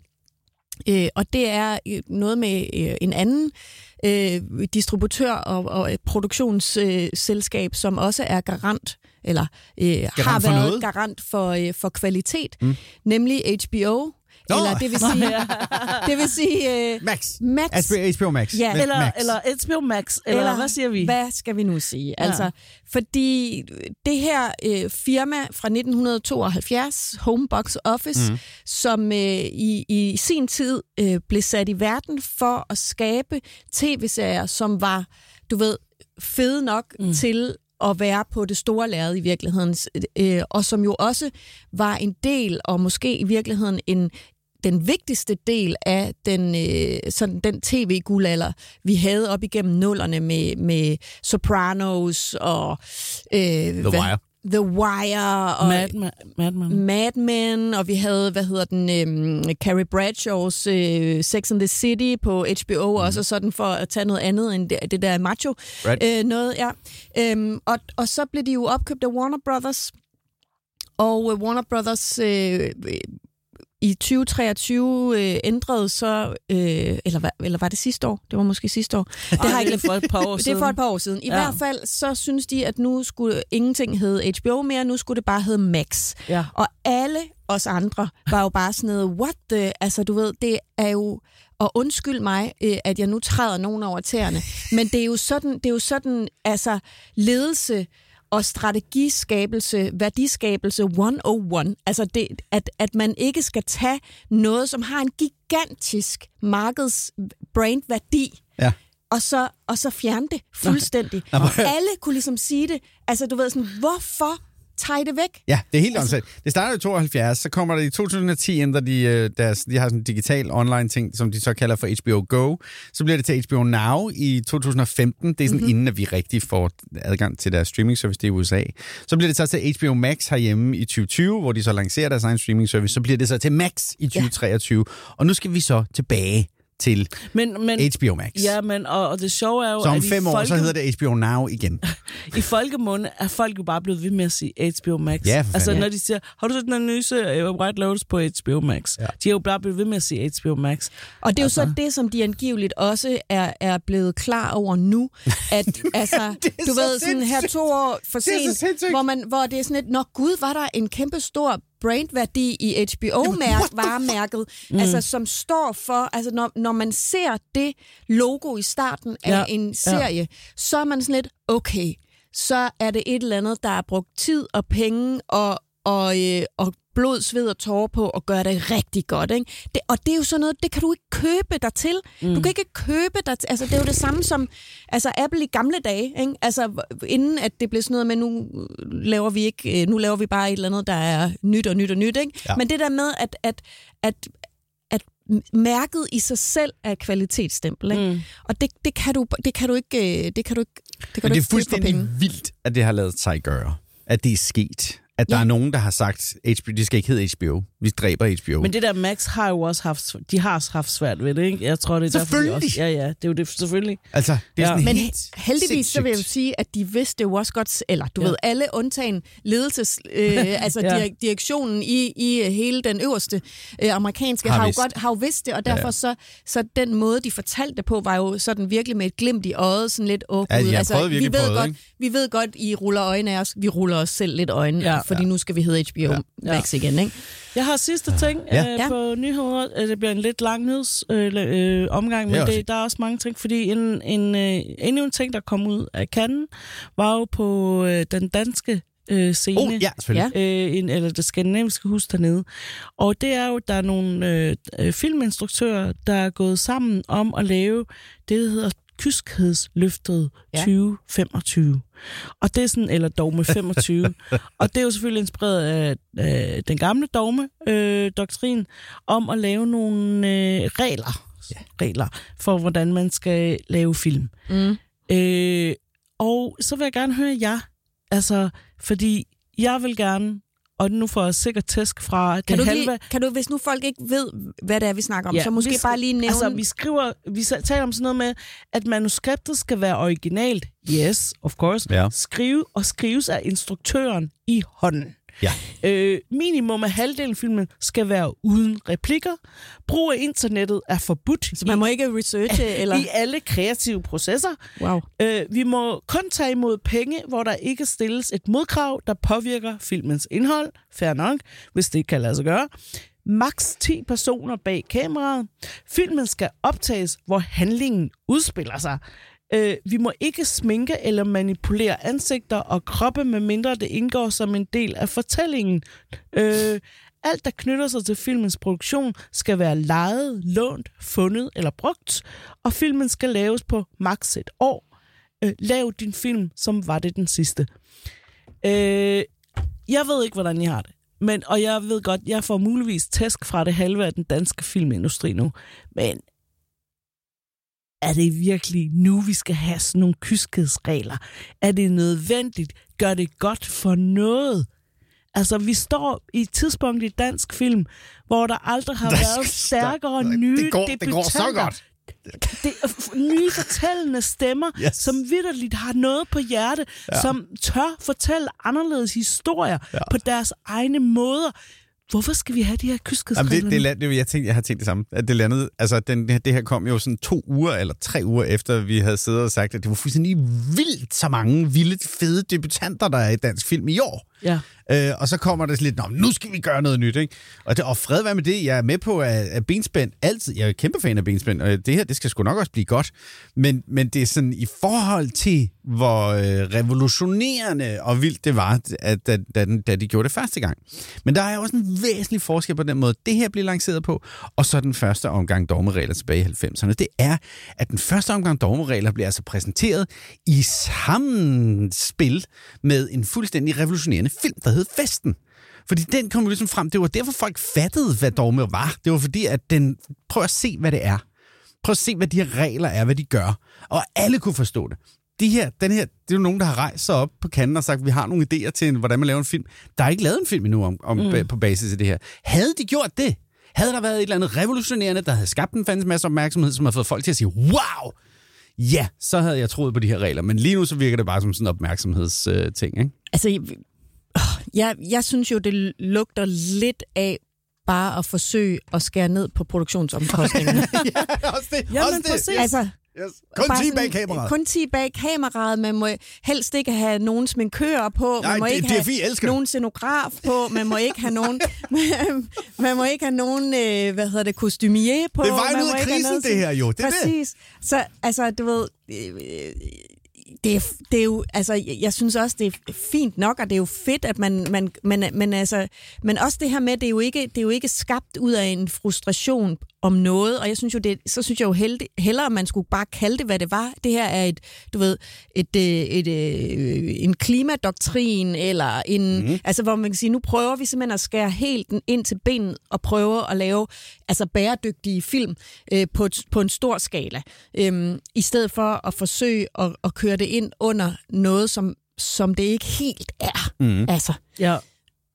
Speaker 2: Øh, og det er noget med øh, en anden øh, distributør og, og et produktionsselskab, øh, som også er garant, eller øh,
Speaker 3: garant
Speaker 2: har
Speaker 3: for
Speaker 2: været
Speaker 3: noget?
Speaker 2: garant for, øh, for kvalitet,
Speaker 3: mm.
Speaker 2: nemlig H B O.
Speaker 3: Nå.
Speaker 2: Eller det vil sige... det vil sige uh,
Speaker 3: Max.
Speaker 2: Max.
Speaker 3: H B O Max.
Speaker 2: Ja.
Speaker 4: Eller,
Speaker 3: Max.
Speaker 4: eller H B O Max. Eller, eller hvad siger vi?
Speaker 2: Hvad skal vi nu sige?
Speaker 4: Ja.
Speaker 2: Altså, fordi det her øh, firma fra nitten tooghalvfjerds, Home Box Office, mm. som øh, i, i sin tid øh, blev sat i verden for at skabe tv-serier, som var, du ved, fede nok mm. til at være på det store lærred i virkeligheden, øh, og som jo også var en del, og måske i virkeligheden en den vigtigste del af den, øh, sådan den tv-guldalder, vi havde op igennem nullerne med, med Sopranos og... Øh,
Speaker 3: The
Speaker 2: hvad,
Speaker 3: Wire.
Speaker 2: The Wire og
Speaker 4: Mad, Ma- Mad Men.
Speaker 2: Mad Men, og vi havde, hvad hedder den, øh, Carrie Bradshaws øh, Sex and the City på H B O, mm. også sådan for at tage noget andet end det, det der macho.
Speaker 3: Right.
Speaker 2: Øh, noget, ja. Øhm, og, og så blev de jo opkøbt af Warner Brothers, og øh, Warner Brothers... Øh, I tyve treogtyve øh, ændrede så, øh, eller, var, eller var det sidste år? Det var måske sidste år. Det
Speaker 4: Ej,
Speaker 2: har
Speaker 4: det
Speaker 2: ikke
Speaker 4: er for et par år siden.
Speaker 2: Det er for et par år siden. I
Speaker 4: ja.
Speaker 2: hvert fald så synes de, at nu skulle ingenting hedde H B O mere, nu skulle det bare hedde Max. Ja. Og alle os andre var jo bare sådan noget, what the, altså du ved, det er jo, og undskyld mig, øh, at jeg nu træder nogen over tæerne, men det er jo sådan, det er jo sådan, altså ledelse og strategiskabelse, værdiskabelse et nul et. Altså, det, at, at man ikke skal tage noget, som har en gigantisk markedsbrandværdi, ja. og, så, og så fjerne det fuldstændig.
Speaker 3: Nå, nå,
Speaker 2: alle kunne ligesom sige det. Altså, du ved sådan, hvorfor tager I det væk?
Speaker 3: Ja, det er helt
Speaker 2: altså,
Speaker 3: åndssvagt. Det startede i tooghalvfjerds, så kommer der i to tusind og ti, ændrer de deres, de har sådan en digital online ting, som de så kalder for H B O Go. Så bliver det til H B O Now i to tusind og femten. Det er sådan mm-hmm. inden, at vi rigtig får adgang til deres streaming service, det er i U S A. Så bliver det så til H B O Max herhjemme i tyve tyve, hvor de så lancerer deres egen streaming service. Så bliver det så til Max i tyve treogtyve. Ja. Og nu skal vi så tilbage til
Speaker 4: men, men,
Speaker 3: H B O Max.
Speaker 4: Ja, men og, og det sjove er jo,
Speaker 3: så om
Speaker 4: at
Speaker 3: fem år, folke... så hedder det H B O Now igen.
Speaker 4: I folkemunde er folk jo bare blevet ved med at sige H B O Max.
Speaker 3: Ja,
Speaker 4: altså,
Speaker 3: ja.
Speaker 4: når de siger, har du set den nye serie White Lotus på H B O Max? Ja. De er jo bare blevet ved med at sige H B O Max.
Speaker 2: Og det er
Speaker 4: altså...
Speaker 2: jo så det, som de angiveligt også er, er blevet klar over nu, at altså, du ved, sådan her to år for sent, hvor, man, hvor det er sådan et, nå gud, var der en kæmpe stor brandværdi i H B O-varemærket, mm. altså som står for, altså når, når man ser det logo i starten af ja. en serie, ja. så er man sådan lidt, okay, så er det et eller andet, der er brugt tid og penge og, og, øh, og blod, sved og tårer på at gøre det rigtig godt, ikke? Det, og det er jo sådan noget, det kan du ikke købe dig til. Mm. Du kan ikke købe dig til, altså det er jo det samme som altså Apple i gamle dage, ikke? Altså inden at det blev sådan noget med, nu laver vi ikke, nu laver vi bare et eller andet, der er nyt og nyt og nyt, ikke? Ja. Men det der med, at, at, at, at mærket i sig selv er et kvalitetsstempel, ikke? Mm. Og det, det, kan du, det kan du ikke, det kan du ikke, det kan
Speaker 3: Men
Speaker 2: du
Speaker 3: det er
Speaker 2: ikke
Speaker 3: fuldstændig vildt, at det har lavet sig gøre, at det er sket. at der
Speaker 2: Ja.
Speaker 3: er nogen, der har sagt, H B O, de skal ikke hedde H B O. Vi dræber H B O.
Speaker 4: Men det der Max har jo også haft, de har haft svært ved det, ikke? Jeg tror, det er derfor, de også, ja, ja, det er jo det, selvfølgelig.
Speaker 3: Altså, det er
Speaker 4: Ja.
Speaker 3: sådan
Speaker 2: Men
Speaker 3: helt
Speaker 2: he- heldigvis så vil jeg jo
Speaker 3: sindssygt.
Speaker 2: sige, at de vidste jo også godt, eller du
Speaker 4: Ja.
Speaker 2: ved, alle undtagen ledelses, øh, altså
Speaker 4: Ja.
Speaker 2: direk- direktionen i, i hele den øverste øh, amerikanske,
Speaker 3: Har
Speaker 2: har, har jo
Speaker 3: vidst.
Speaker 2: godt har jo vidst det, og derfor
Speaker 3: Ja, ja.
Speaker 2: så, så den måde, de fortalte det på, var jo sådan virkelig med et glimt i øjet, sådan lidt, åh
Speaker 3: Ja,
Speaker 2: gud,
Speaker 3: de har
Speaker 2: altså,
Speaker 3: prøvet
Speaker 2: vi
Speaker 3: virkelig
Speaker 2: ved
Speaker 3: prøvet,
Speaker 2: godt,
Speaker 3: ikke?
Speaker 2: vi ved godt, I ruller øjne af os, vi ruller os selv lidt øjne,
Speaker 4: Ja.
Speaker 2: ja, fordi nu skal vi hedde H B O
Speaker 3: Ja.
Speaker 2: Max igen, ikke?
Speaker 4: Jeg har sidste ting
Speaker 3: Ja.
Speaker 4: øh,
Speaker 2: Ja.
Speaker 4: på nyheder. Øh, Det bliver en lidt lang nyheds, øh, øh, omgang,
Speaker 3: Det er
Speaker 4: men
Speaker 3: også-
Speaker 4: det, der er også mange ting. Fordi en, en, øh, endnu en ting, der kom ud af Cannes, var jo på øh, den danske øh, scene.
Speaker 3: Oh, ja, selvfølgelig.
Speaker 4: Øh, en, eller det skandinaviske hus dernede. Og det er jo, der er nogle øh, øh, filminstruktører, der er gået sammen om at lave det, der hedder Kyskhedsløftet
Speaker 2: Ja.
Speaker 4: tyve femogtyve. Og det er sådan, eller dogme femogtyve. Og det er jo selvfølgelig inspireret af, af den gamle dogme-doktrin om at lave nogle øh, regler, ja. regler for, hvordan man skal lave film.
Speaker 2: Mm.
Speaker 4: Øh, og så vil jeg gerne høre jer, altså, fordi jeg vil gerne, og nu får jeg sikkert tæsk fra det
Speaker 2: Kan du,
Speaker 4: halve...
Speaker 2: lige, kan du, hvis nu folk ikke ved, hvad det er, vi snakker om, ja, så måske
Speaker 4: vi sk-
Speaker 2: bare lige nævne...
Speaker 4: Altså, vi skriver, vi sa- taler om sådan noget med, at manuskriptet skal være originalt. Yes, of course.
Speaker 3: Ja.
Speaker 4: Skrive og skrives af instruktøren i hånden.
Speaker 3: Ja.
Speaker 4: Øh, minimum af halvdelen af filmen skal være uden replikker. Brug af internettet er forbudt.
Speaker 2: Så man må ikke researche, eller...
Speaker 4: I alle kreative processer.
Speaker 2: Wow.
Speaker 4: Øh, vi må kun tage imod penge, hvor der ikke stilles et modkrav, der påvirker filmens indhold. Fair nok, hvis det ikke kan lade sig gøre. Maks ti personer bag kameraet. Filmen skal optages, hvor handlingen udspiller sig. Øh, vi må ikke sminke eller manipulere ansigter og kroppe, medmindre det indgår som en del af fortællingen. Øh, alt, der knytter sig til filmens produktion, skal være lejet, lånt, fundet eller brugt, og filmen skal laves på maks et år. Øh, lav din film, som var det den sidste. Øh, jeg ved ikke, hvordan I har det. Men, og jeg ved godt, jeg får muligvis tæsk fra det halve af den danske filmindustri nu. Men er det virkelig nu, vi skal have sådan nogle kyskhedsregler? Er det nødvendigt? Gør det godt for noget? Altså, vi står i et tidspunkt i dansk film, hvor der aldrig har været stærkere nye
Speaker 3: det går, det går så
Speaker 4: debutanter.
Speaker 3: godt.
Speaker 4: Det er f- nye fortællende stemmer,
Speaker 3: Yes.
Speaker 4: som vitterligt har noget på hjerte,
Speaker 3: Ja.
Speaker 4: ja. som tør fortælle anderledes historier
Speaker 3: Ja.
Speaker 4: ja. på deres egne måder. Hvorfor skal vi have de her
Speaker 3: Jamen,
Speaker 4: kyskhedsregler?
Speaker 3: det, det, land, det, jeg, tænkte, jeg har tænkt det samme. At det landede, altså den, det, her, det her kom jo sådan to uger eller tre uger efter, vi havde siddet og sagt, at det var fuldstændig vildt så mange vilde, fede debutanter, der er i dansk film i år.
Speaker 4: Ja.
Speaker 3: Øh, og så kommer der sådan lidt, nå, nu skal vi gøre noget nyt, ikke? Og, det, og fred være med det, jeg er med på, at, at benspænd altid, jeg er kæmpe fan af benspænd, og det her, det skal sgu nok også blive godt, men, men det er sådan i forhold til, hvor øh, revolutionerende og vildt det var, at, da, da, da de gjorde det første gang. Men der er også en væsentlig forskel på den måde, det her bliver lanceret på, og så den første omgang dogmeregler tilbage i halvfemserne. Det er, at den første omgang dogmeregler bliver altså præsenteret i sammenspil med en fuldstændig revolutionerende film, der hed Festen. Fordi den kom jo ligesom frem, det var derfor folk fattede, hvad dogme var. Det var fordi, at den, prøv at se, hvad det er. Prøv at se, hvad de her regler er, hvad de gør. Og alle kunne forstå det. De her, den her, det er jo nogen, der har rejst sig op på kanden og sagt, vi har nogle idéer til, hvordan man laver en film. Der er ikke lavet en film endnu om, om, mm. på basis af det her. Havde de gjort det, havde der været et eller andet revolutionerende, der havde skabt en fandens masse opmærksomhed, som har fået folk til at sige, wow! Ja, så havde jeg troet på de her regler. Men lige nu så virker det bare som sådan en opmærksomhedsting, ikke?
Speaker 2: Altså, jeg, jeg synes jo, det lugter lidt af bare at forsøge at skære ned på produktionsomkostningerne.
Speaker 3: ja, også det.
Speaker 2: Jamen,
Speaker 3: også det.
Speaker 2: præcis. Altså,
Speaker 3: yes. Kun
Speaker 2: bare
Speaker 3: ti
Speaker 2: sådan,
Speaker 3: bag kameraet.
Speaker 2: Kun ti bag kameraet. Man må helst ikke have nogen sminkører på.
Speaker 3: Nej,
Speaker 2: man må
Speaker 3: det-
Speaker 2: ikke
Speaker 3: D F I
Speaker 2: have
Speaker 3: elsker
Speaker 2: nogen scenograf på. Man må ikke have nogen, man må ikke have nogen øh, hvad hedder det, kostumier på.
Speaker 3: Det er vejen
Speaker 2: Man
Speaker 3: ud
Speaker 2: må
Speaker 3: af
Speaker 2: ikke have
Speaker 3: krisen,
Speaker 2: noget
Speaker 3: det her jo. Det er det.
Speaker 2: Præcis. Så altså, du ved... Øh, det er, det er jo, altså, jeg, jeg synes også, det er fint nok, og det er jo fedt, at man, man, man, men, altså, men også det her med, det er jo ikke, det er jo ikke skabt ud af en frustration om noget, og jeg synes jo, det, så synes jeg jo held, hellere, at man skulle bare kalde det, hvad det var. Det her er et, du ved, et, et, et, en klimadoktrin, eller en, mm. altså, hvor man kan sige, nu prøver vi simpelthen at skære helt ind til benet, og prøve at lave, altså, bæredygtige film øh, på, et, på en stor skala, øhm, i stedet for at forsøge at, at køre det ind under noget, som, som det ikke helt er.
Speaker 3: Mm.
Speaker 2: Altså.
Speaker 4: Ja.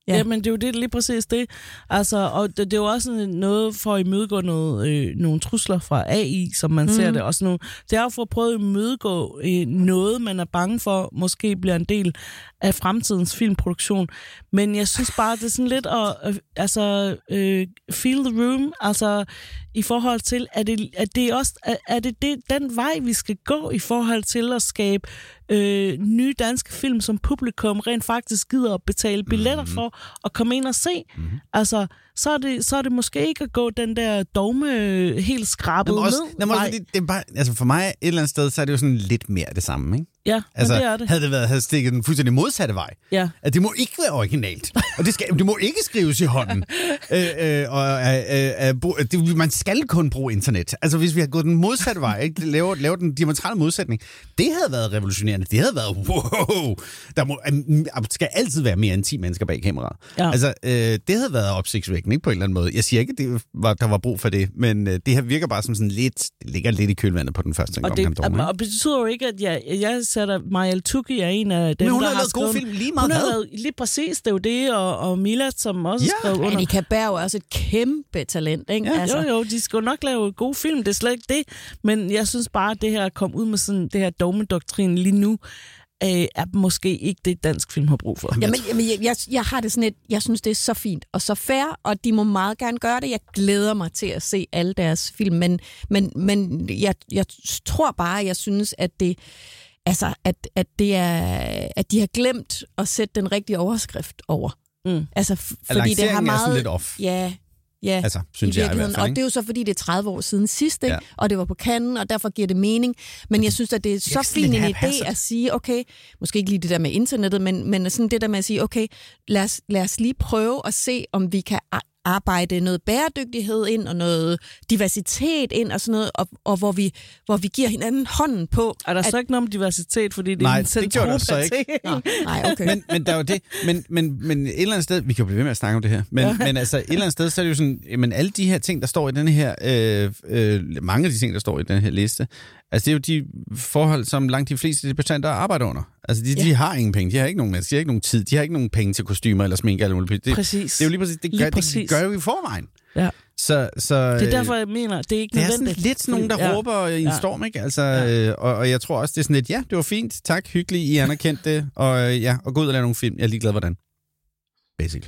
Speaker 4: Ja. Jamen, det er jo det, lige præcis det. Altså, og det, det er jo også noget for at imødegå noget, øh, nogle trusler fra A I, som man mm. ser det. Også nu. Det er jo for at prøve at imødegå øh, noget, man er bange for, måske bliver en del af fremtidens filmproduktion. Men jeg synes bare, det er sådan lidt at øh, altså, øh, feel the room, altså i forhold til, er det, er det også er, er det, det den vej, vi skal gå i forhold til at skabe øh, nye danske film, som publikum rent faktisk gider at betale billetter mm-hmm. for og komme ind og se. Mm-hmm. Altså, så er, det, så er det måske ikke at gå den der dogme helt skrabet
Speaker 3: også,
Speaker 4: ned.
Speaker 3: Jamen også, det, det er bare, altså for mig et eller andet sted, så er det jo sådan lidt mere det samme, ikke?
Speaker 4: Ja,
Speaker 3: altså,
Speaker 4: det er det.
Speaker 3: Havde det været, havde stikket den fuldstændig modsatte vej.
Speaker 4: Ja.
Speaker 3: At det må ikke være originalt. Og det, skal, det må ikke skrives i hånden. øh, øh, og, øh, øh, det, man skal kun bruge internet. Altså hvis vi har gået den modsatte vej, ikke? Lave, lave den diametrale modsætning, det havde været revolutionerende. Det havde været, wow, der må, øh, skal altid være mere end ti mennesker bag kameraet. Ja. Altså, øh, det havde været opsigtsvækkende, ikke på en eller anden måde. Jeg siger ikke, det var, der var brug for det, men øh, det her virker bare som sådan lidt, det ligger lidt i kølvandet på den første
Speaker 4: og
Speaker 3: gang.
Speaker 4: Det, og, og det betyder jo ikke, at jeg, jeg sætter Maja Tuki er en af dem,
Speaker 3: men hun
Speaker 4: der
Speaker 3: har,
Speaker 4: har
Speaker 3: lavet
Speaker 4: skrevet...
Speaker 3: gode film lige meget.
Speaker 4: Hun har lavet lige præcis, det er jo det, og, og Mila, som også
Speaker 2: ja.
Speaker 4: skrev under.
Speaker 2: Annika Berg er også et kæmpe talent, ikke?
Speaker 4: Ja,
Speaker 2: altså.
Speaker 4: Jo, jo, de skal jo nok lave gode film, det er slet ikke det. Men jeg synes bare, at det her kom ud med sådan det her dogmedoktrin lige nu, øh, er måske ikke det, dansk film har brug for.
Speaker 2: Jamen, jamen jeg, jeg, jeg har det sådan et, jeg synes, det er så fint og så fair, og de må meget gerne gøre det. Jeg glæder mig til at se alle deres film, men, men, men jeg, jeg tror bare, jeg synes, at det altså, at, at, det er, at de har glemt at sætte den rigtige overskrift over.
Speaker 4: Mm.
Speaker 2: Altså, f- fordi det har meget...
Speaker 3: er sådan lidt off.
Speaker 2: Ja, ja,
Speaker 3: altså, synes jeg i hvert fald,
Speaker 2: og det er jo så, fordi det er tredive år siden sidst, ikke? Ja. Og det var på Cannes, og derfor giver det mening. Men jeg synes, at det er så fin en idé at sige, okay, måske ikke lige det der med internettet, men, men sådan det der med at sige, okay, lad os, lad os lige prøve at se, om vi kan arbejde noget bæredygtighed ind, og noget diversitet ind, og sådan noget, og, og hvor, vi, hvor vi giver hinanden hånden på.
Speaker 4: Er der
Speaker 2: at...
Speaker 4: så ikke noget om diversitet, fordi det
Speaker 3: Nej,
Speaker 4: er en
Speaker 3: central det så ikke.
Speaker 2: Nå, nej, okay.
Speaker 3: men, men der er jo det, men, men, men et eller andet sted, vi kan jo blive ved med at snakke om det her, men, ja. men altså et eller andet sted, så er det jo sådan, men alle de her ting, der står i den her, øh, øh, mange af de ting, der står i den her liste, altså det er jo de forhold, som langt de fleste debutanter arbejder under. Altså de, ja. de har ingen penge, de har ikke nogen, de har ikke nogen tid, de har ikke nogen penge til kostymer eller sminke eller muligt. Det,
Speaker 4: præcis.
Speaker 3: Det er jo lige præcis, det gør, præcis. Det gør jo i forvejen.
Speaker 4: Ja.
Speaker 3: Så, så,
Speaker 4: det er derfor, jeg mener, det er ikke
Speaker 3: det
Speaker 4: nødvendigt.
Speaker 3: Det er sådan lidt sådan nogen, der ja. råber i en ja. storm, ikke? Altså, ja. og, og jeg tror også, det er sådan lidt, ja, det var fint, tak, hyggeligt, I anerkendte det, og ja, og gå ud og lave nogle film. Jeg er ligeglad, hvordan. Basically.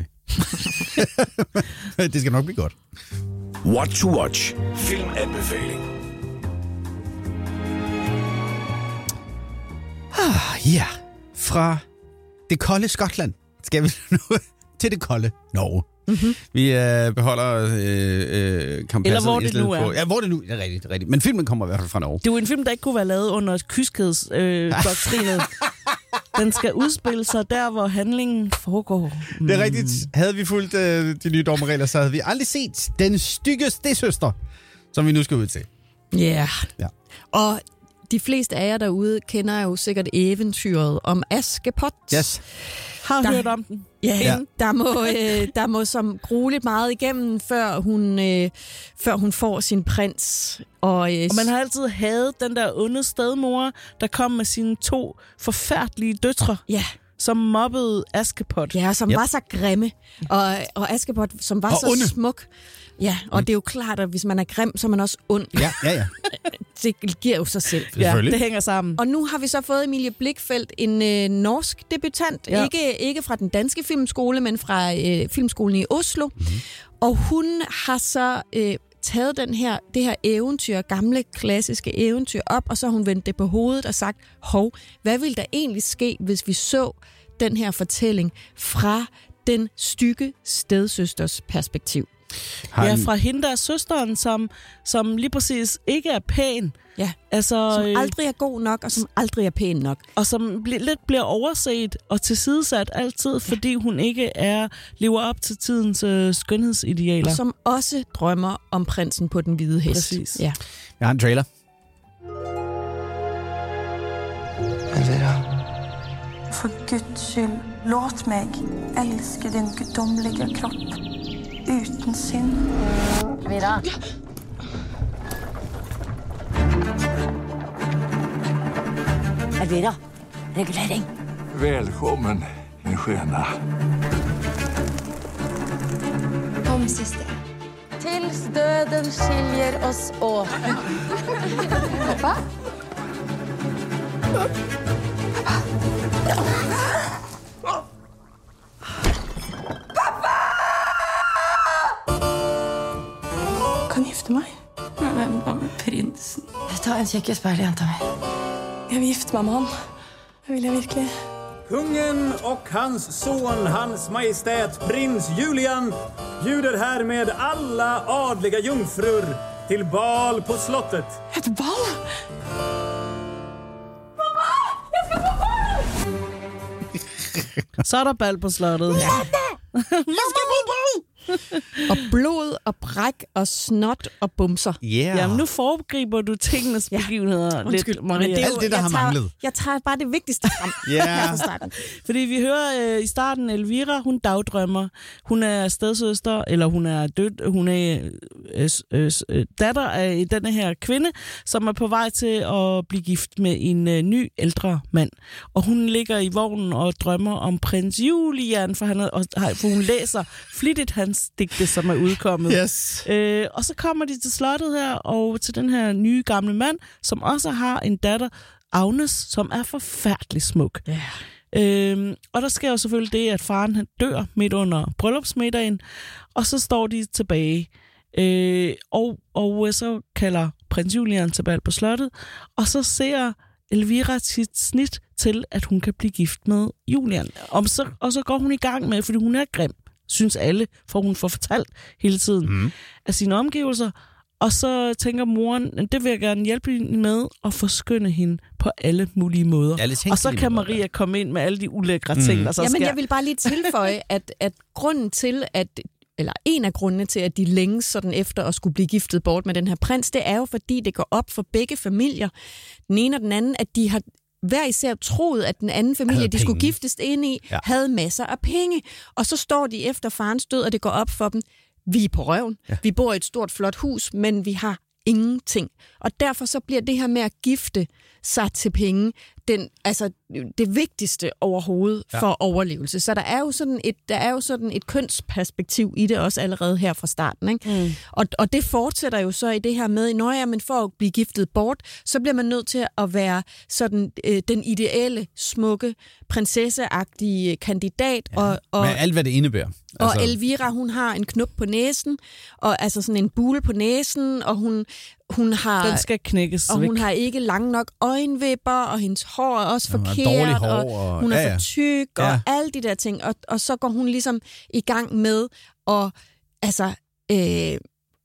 Speaker 3: Det skal nok blive godt.
Speaker 5: What to watch. Filmanbefaling.
Speaker 3: Ah, ja. Fra det kolde Skotland skal vi nu til det kolde Norge. Mm-hmm. Vi øh, beholder øh, øh,
Speaker 4: Eller hvor det nu er.
Speaker 3: På. Ja, hvor det nu er. Rigtigt, det er rigtigt. Men filmen kommer i hvert fald fra Norge.
Speaker 4: Det er jo en film, der ikke kunne være lavet under kyskhedsdoktrinet. Øh, Den skal udspille sig der, hvor handlingen foregår.
Speaker 3: Mm. Det er rigtigt. Havde vi fulgt øh, de nye dommerregler, så havde vi aldrig set den stygge stedsøster, som vi nu skal ud til.
Speaker 2: Yeah.
Speaker 3: Ja.
Speaker 2: Og de fleste af jer derude kender jo sikkert eventyret om Askepot.
Speaker 3: Yes.
Speaker 4: Har der, hørt om den.
Speaker 2: Ja, ja. Der, må, øh, der må som grueligt meget igennem, før hun, øh, før hun får sin prins. Og, øh,
Speaker 4: og man har altid hadet den der onde stedmor, der kom med sine to forfærdelige døtre.
Speaker 2: Ja.
Speaker 4: Som mobbede Askepot.
Speaker 2: Ja, som yep. var så grimme. Og, og Askepot, som var og så onde. smuk. Ja, og mm. det er jo klart, at hvis man er grim, så er man også ond.
Speaker 3: Ja, ja, ja.
Speaker 2: Det giver jo sig selv.
Speaker 4: Ja, det hænger sammen.
Speaker 2: Og nu har vi så fået Emilie Blichfeldt, en øh, norsk debutant. Ja. Ikke, ikke fra den danske filmskole, men fra øh, filmskolen i Oslo. Mm-hmm. Og hun har så øh, taget den her, det her eventyr, gamle klassiske eventyr op, og så har hun vendt det på hovedet og sagt, hov, hvad ville der egentlig ske, hvis vi så den her fortælling fra den stygge stedsøsters perspektiv?
Speaker 4: Ja, fra hende der er søsteren, som, som lige præcis ikke er pæn.
Speaker 2: Ja,
Speaker 4: altså,
Speaker 2: som aldrig er god nok, og som aldrig er pæn nok.
Speaker 4: Og som bl- lidt bliver overset og tilsidesat altid, ja. Fordi hun ikke er lever op til tidens øh, skønhedsidealer.
Speaker 2: Og som også drømmer om prinsen på den hvide hest.
Speaker 4: Præcis.
Speaker 2: Ja.
Speaker 3: Jeg har en trailer.
Speaker 14: Elvira. For Guds skyld, låt mig elske din guddommelige kropp. Uten synd.
Speaker 15: Elvira. Elvira, regulering.
Speaker 11: Välkommen, min sköna.
Speaker 15: syster.
Speaker 14: Tills döden skiljer oss åt. Pappa? Kan du gifte mig?
Speaker 15: Vem var med prinsen?
Speaker 14: Ta en kikk i speilet, jenta mi. Jeg vil gifte meg med han. Det vil jeg virkelig.
Speaker 16: Kungen och hans son, hans majestät, prins Julian, bjuder här med alla adliga jungfrur till bal på slottet.
Speaker 14: Ett bal? Mamma! Jeg skal på bal!
Speaker 4: Så er der bal på slottet.
Speaker 2: Ja. Jeg skal på bal! Og blod og bræk og snot og bumser.
Speaker 3: Yeah.
Speaker 4: Jamen, nu foregriber du tingenes begivenheder
Speaker 2: ja.
Speaker 4: lidt, Maria.
Speaker 3: Det er alt det, der har
Speaker 2: tager,
Speaker 3: manglet.
Speaker 2: Jeg tager bare det vigtigste frem
Speaker 3: yeah.
Speaker 2: her fra starten.
Speaker 4: Fordi vi hører øh, i starten, Elvira, hun dagdrømmer. Hun er stedsøster, eller hun er død. Hun er øh, øh, øh, datter af denne her kvinde, som er på vej til at blive gift med en øh, ny, ældre mand. Og hun ligger i vognen og drømmer om prins Julian, for, han er, og, for hun læser flittigt hans digte, som er udkommet.
Speaker 3: Yes.
Speaker 4: Øh, og så kommer de til slottet her, og til den her nye gamle mand, som også har en datter, Agnes, som er forfærdelig smuk. Yeah. Øh, og der sker jo selvfølgelig det, at faren han dør midt under bryllupsmiddagen, og så står de tilbage. Øh, og, og så kalder prins Julian til bal på slottet, og så ser Elvira sit snit til, at hun kan blive gift med Julian. Og så, og så går hun i gang med, fordi hun er grim, synes alle, for hun får fortalt hele tiden mm. af sine omgivelser. Og så tænker moren, det vil jeg gerne hjælpe hende med at forskynde hende på alle mulige måder.
Speaker 3: Alle
Speaker 4: og så kan Maria måder. komme ind med alle de ulækre mm. ting, der så
Speaker 2: Jamen,
Speaker 4: sker.
Speaker 2: jeg vil bare lige tilføje, at, at grunden til, at eller en af grundene til, at de længes sådan efter at skulle blive giftet bort med den her prins, det er jo, fordi det går op for begge familier, den ene og den anden, at de har hver især troet, at den anden familie, de skulle giftes ind i, ja. havde masser af penge. Og så står de efter farens død, og det går op for dem. Vi er på røven. Ja. Vi bor i et stort, flot hus, men vi har ingenting. Og derfor så bliver det her med at gifte sig til penge den, altså, det vigtigste overhovedet ja. for overlevelse. Så der er jo sådan et, der er jo sådan et kønsperspektiv i det også allerede her fra starten. Ikke? Mm. Og, og det fortsætter jo så i det her med, når jeg, men for at blive giftet bort, så bliver man nødt til at være sådan øh, den ideelle, smukke, prinsesseagtige kandidat. Ja. Og, og,
Speaker 3: med alt, hvad det indebærer.
Speaker 2: Og altså... Elvira, hun har en knop på næsen, og altså sådan en bule på næsen, og hun, hun har...
Speaker 4: Den skal knækkes
Speaker 2: Og
Speaker 4: væk.
Speaker 2: hun har ikke lang nok øjenvipper, og hendes hår er også forkert,
Speaker 3: hår,
Speaker 2: og,
Speaker 3: og
Speaker 2: hun er
Speaker 3: ja, ja.
Speaker 2: for tyk, ja. og alle de der ting. Og, og så går hun ligesom i gang med at altså, øh,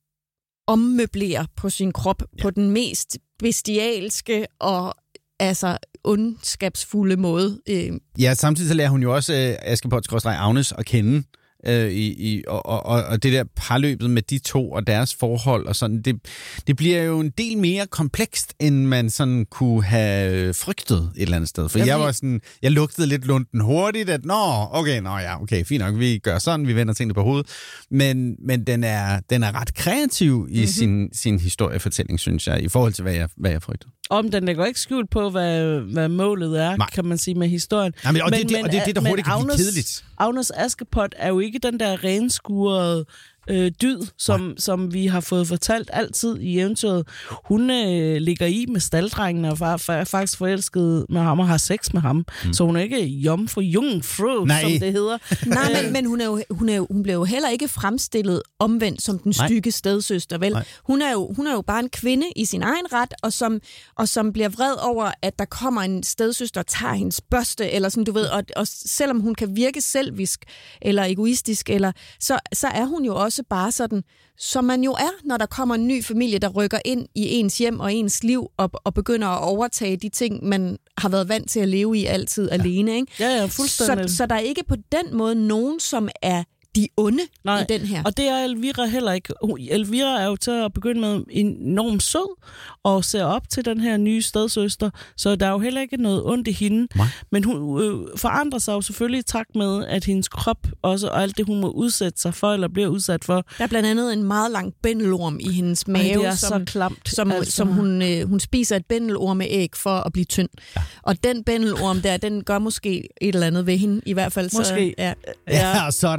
Speaker 2: ommøblere på sin krop ja. på den mest bestialske og altså ondskabsfulde måde. Øh.
Speaker 3: Ja, samtidig så lærer hun jo også øh, Askepot-Agnes at kende. Øh, i, i, og, og, og det der parløbet med de to og deres forhold og sådan, det, det bliver jo en del mere komplekst, end man sådan kunne have frygtet et eller andet sted. For okay. jeg var sådan, jeg lugtede lidt lunden hurtigt, at nå, okay, nå ja, okay, fint nok, vi gør sådan, vi vender tingene på hovedet. Men, men den, er, den er ret kreativ i mm-hmm. sin, sin historiefortælling, synes jeg, i forhold til, hvad jeg, hvad jeg frygtede.
Speaker 4: Om den går ikke skjult på, hvad, hvad målet er, Nej. kan man sige, med historien.
Speaker 3: Nej, men, og, men, det, det, og det er det, der hurtigt kan blive kedeligt.
Speaker 4: Agnes Askepot er jo ikke den der renskurede øh, dyd, som, som vi har fået fortalt altid i eventyret. Hun øh, ligger i med staldrengen og er faktisk forelsket med ham og har sex med ham. Mm. Så hun er ikke jomfru jungfru,
Speaker 3: Nej.
Speaker 4: som det hedder.
Speaker 2: Nej, men, men hun, er jo, hun, er jo, hun blev jo heller ikke fremstillet omvendt som den stykke stedsøster, vel? Hun er, jo, hun er jo bare en kvinde i sin egen ret, og som, og som bliver vred over, at der kommer en stedsøster og tager hendes børste, eller sådan, du ved, og, og selvom hun kan virke selvisk eller egoistisk, eller, så, så er hun jo også bare sådan, som man jo er, når der kommer en ny familie, der rykker ind i ens hjem og ens liv, og, og begynder at overtage de ting, man har været vant til at leve i altid ja. alene. Ikke?
Speaker 4: Ja, ja, fuldstændig.
Speaker 2: Så, så der er ikke på den måde nogen, som er de onde
Speaker 4: Nej,
Speaker 2: i den her.
Speaker 4: Og det er Elvira heller ikke. Elvira er jo til at begynde med enormt sød og ser op til den her nye stedsøster, så der er jo heller ikke noget ondt i hende. Nej. Men hun øh, forandrer sig jo selvfølgelig i takt med, at hendes krop også, og alt det, hun må udsætte sig for, eller bliver udsat for.
Speaker 2: Der er blandt andet en meget lang bændelorm i hendes mave,
Speaker 4: Ej, det er
Speaker 2: som,
Speaker 4: så klamt,
Speaker 2: som, altså. som hun, øh, hun spiser et bændelormeæg for at blive tynd. Ja. Og den bændelorm der, den gør måske et eller andet ved hende, i hvert fald. Så,
Speaker 4: måske.
Speaker 2: Ja.
Speaker 3: Ja, og så er der også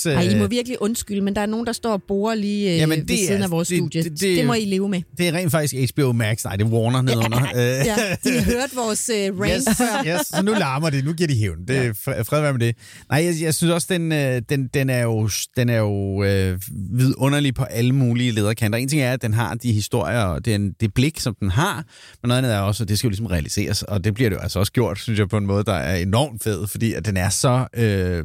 Speaker 3: Øh...
Speaker 2: Ej, I må virkelig undskylde, men der er nogen, der står og borer lige øh,
Speaker 3: Jamen,
Speaker 2: ved siden
Speaker 3: er,
Speaker 2: af vores
Speaker 3: det,
Speaker 2: studie.
Speaker 3: Det, det,
Speaker 2: det må I leve med.
Speaker 3: Det er rent faktisk H B O Max. Nej, det er Warner nedenunder.
Speaker 2: Ja, ja, de har hørt vores øh, rant
Speaker 3: yes,
Speaker 2: før.
Speaker 3: yes, så nu larmer det. Nu giver de hævn. Det er fred, fred være med det. Nej, jeg, jeg synes også, den, den, den er jo, den er jo øh, vidunderlig på alle mulige lederkanter. En ting er, at den har de historier og den, det blik, som den har, men noget andet er også, at det skal jo ligesom realiseres, og det bliver det jo altså også gjort, synes jeg, på en måde, der er enormt fed, fordi at den er så øh,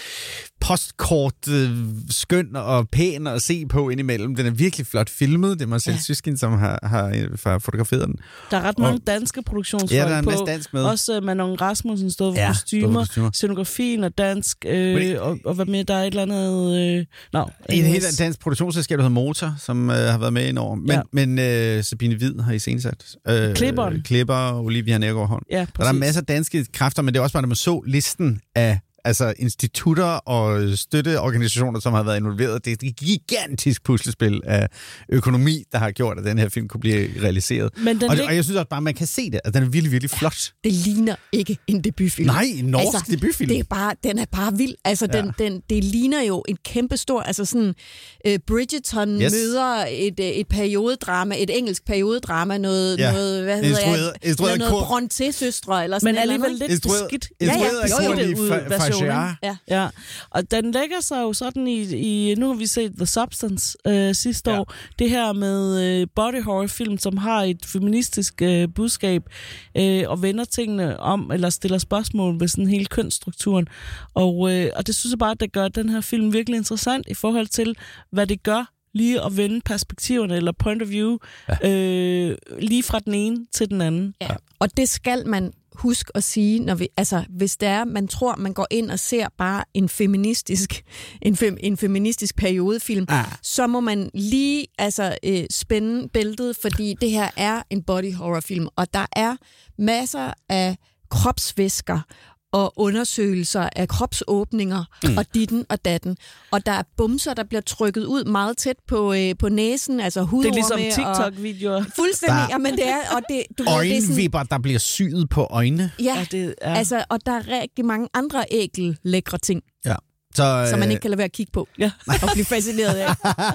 Speaker 3: postkort, øh, skøn og pæn at se på indimellem. Den er virkelig flot filmet. Det er Marcel ja. Syskin, som har, har, har fotograferet den.
Speaker 4: Der er ret mange og, danske produktionsfolk på.
Speaker 3: Ja, der er en masse dansk med.
Speaker 4: Også uh, Manon Rasmussen stod for
Speaker 3: ja,
Speaker 4: kostymer, scenografien og dansk, øh, det, og, og hvad med, der er et eller andet... Øh, no,
Speaker 3: et helt dansk produktionsselskab, der hedder Motor, som øh, har været med ind over. Men, ja. men øh, Sabine Hvid har iscenesat. Øh,
Speaker 4: Klipperen.
Speaker 3: Klipper, Olivia Nærgaard Holm.
Speaker 4: Ja,
Speaker 3: der er masser af danske kræfter, men det er også bare, når man så listen af altså institutter og støtteorganisationer, som har været involveret. Det er et gigantisk puslespil af økonomi, der har gjort, at den her film kunne blive realiseret. Men og, lig... og jeg synes også bare, at man kan se det, at den er virkelig, virkelig flot.
Speaker 2: Det ligner ikke en debutfilm.
Speaker 3: Nej, en norsk
Speaker 2: altså,
Speaker 3: debutfilm.
Speaker 2: Det er bare, den er bare vild. Altså, ja. den, den, det ligner jo en kæmpe stor, altså sådan, uh, Bridgerton yes. møder et, et periodedrama, et engelsk periodedrama, noget, ja. noget hvad hedder
Speaker 3: instrueret,
Speaker 2: jeg,
Speaker 3: instrueret
Speaker 2: eller noget Brontë-søstre, eller sådan
Speaker 4: men alligevel lidt
Speaker 3: instrueret,
Speaker 4: skidt.
Speaker 3: Instrueret
Speaker 4: ja, ja,
Speaker 3: af Courtney Farshare.
Speaker 4: Ja. ja, og den lægger sig jo sådan i, i nu har vi set The Substance øh, sidste ja. år, det her med øh, body horror film, som har et feministisk øh, budskab øh, og vender tingene om, eller stiller spørgsmål ved sådan hele kønsstrukturen, og, øh, og det synes jeg bare, at det gør den her film virkelig interessant i forhold til, hvad det gør lige at vende perspektiverne, eller point of view, ja. øh, lige fra den ene til den anden.
Speaker 2: Ja. Og det skal man husk at sige, når vi, altså, hvis det er, man tror, man går ind og ser bare en feministisk, en, fem, en feministisk periodefilm, ah. så må man lige altså, øh, spænde bæltet, fordi det her er en body horror film, og der er masser af kropsvæsker og undersøgelser af kropsåbninger mm. og ditten og datten. Og der er bumser, der bliver trykket ud meget tæt på, øh, på næsen, altså hudorme.
Speaker 4: Det er ligesom TikTok-videoer.
Speaker 2: Fuldstændig, ja, men det er... Og det, du
Speaker 3: øjenvipper, der bliver syet på øjne.
Speaker 2: Ja, ja, det, ja, altså, og der er rigtig mange andre ækel lækre ting.
Speaker 3: Ja. Så,
Speaker 2: som man ikke kan lade være at kigge på ja. og blive fascineret af.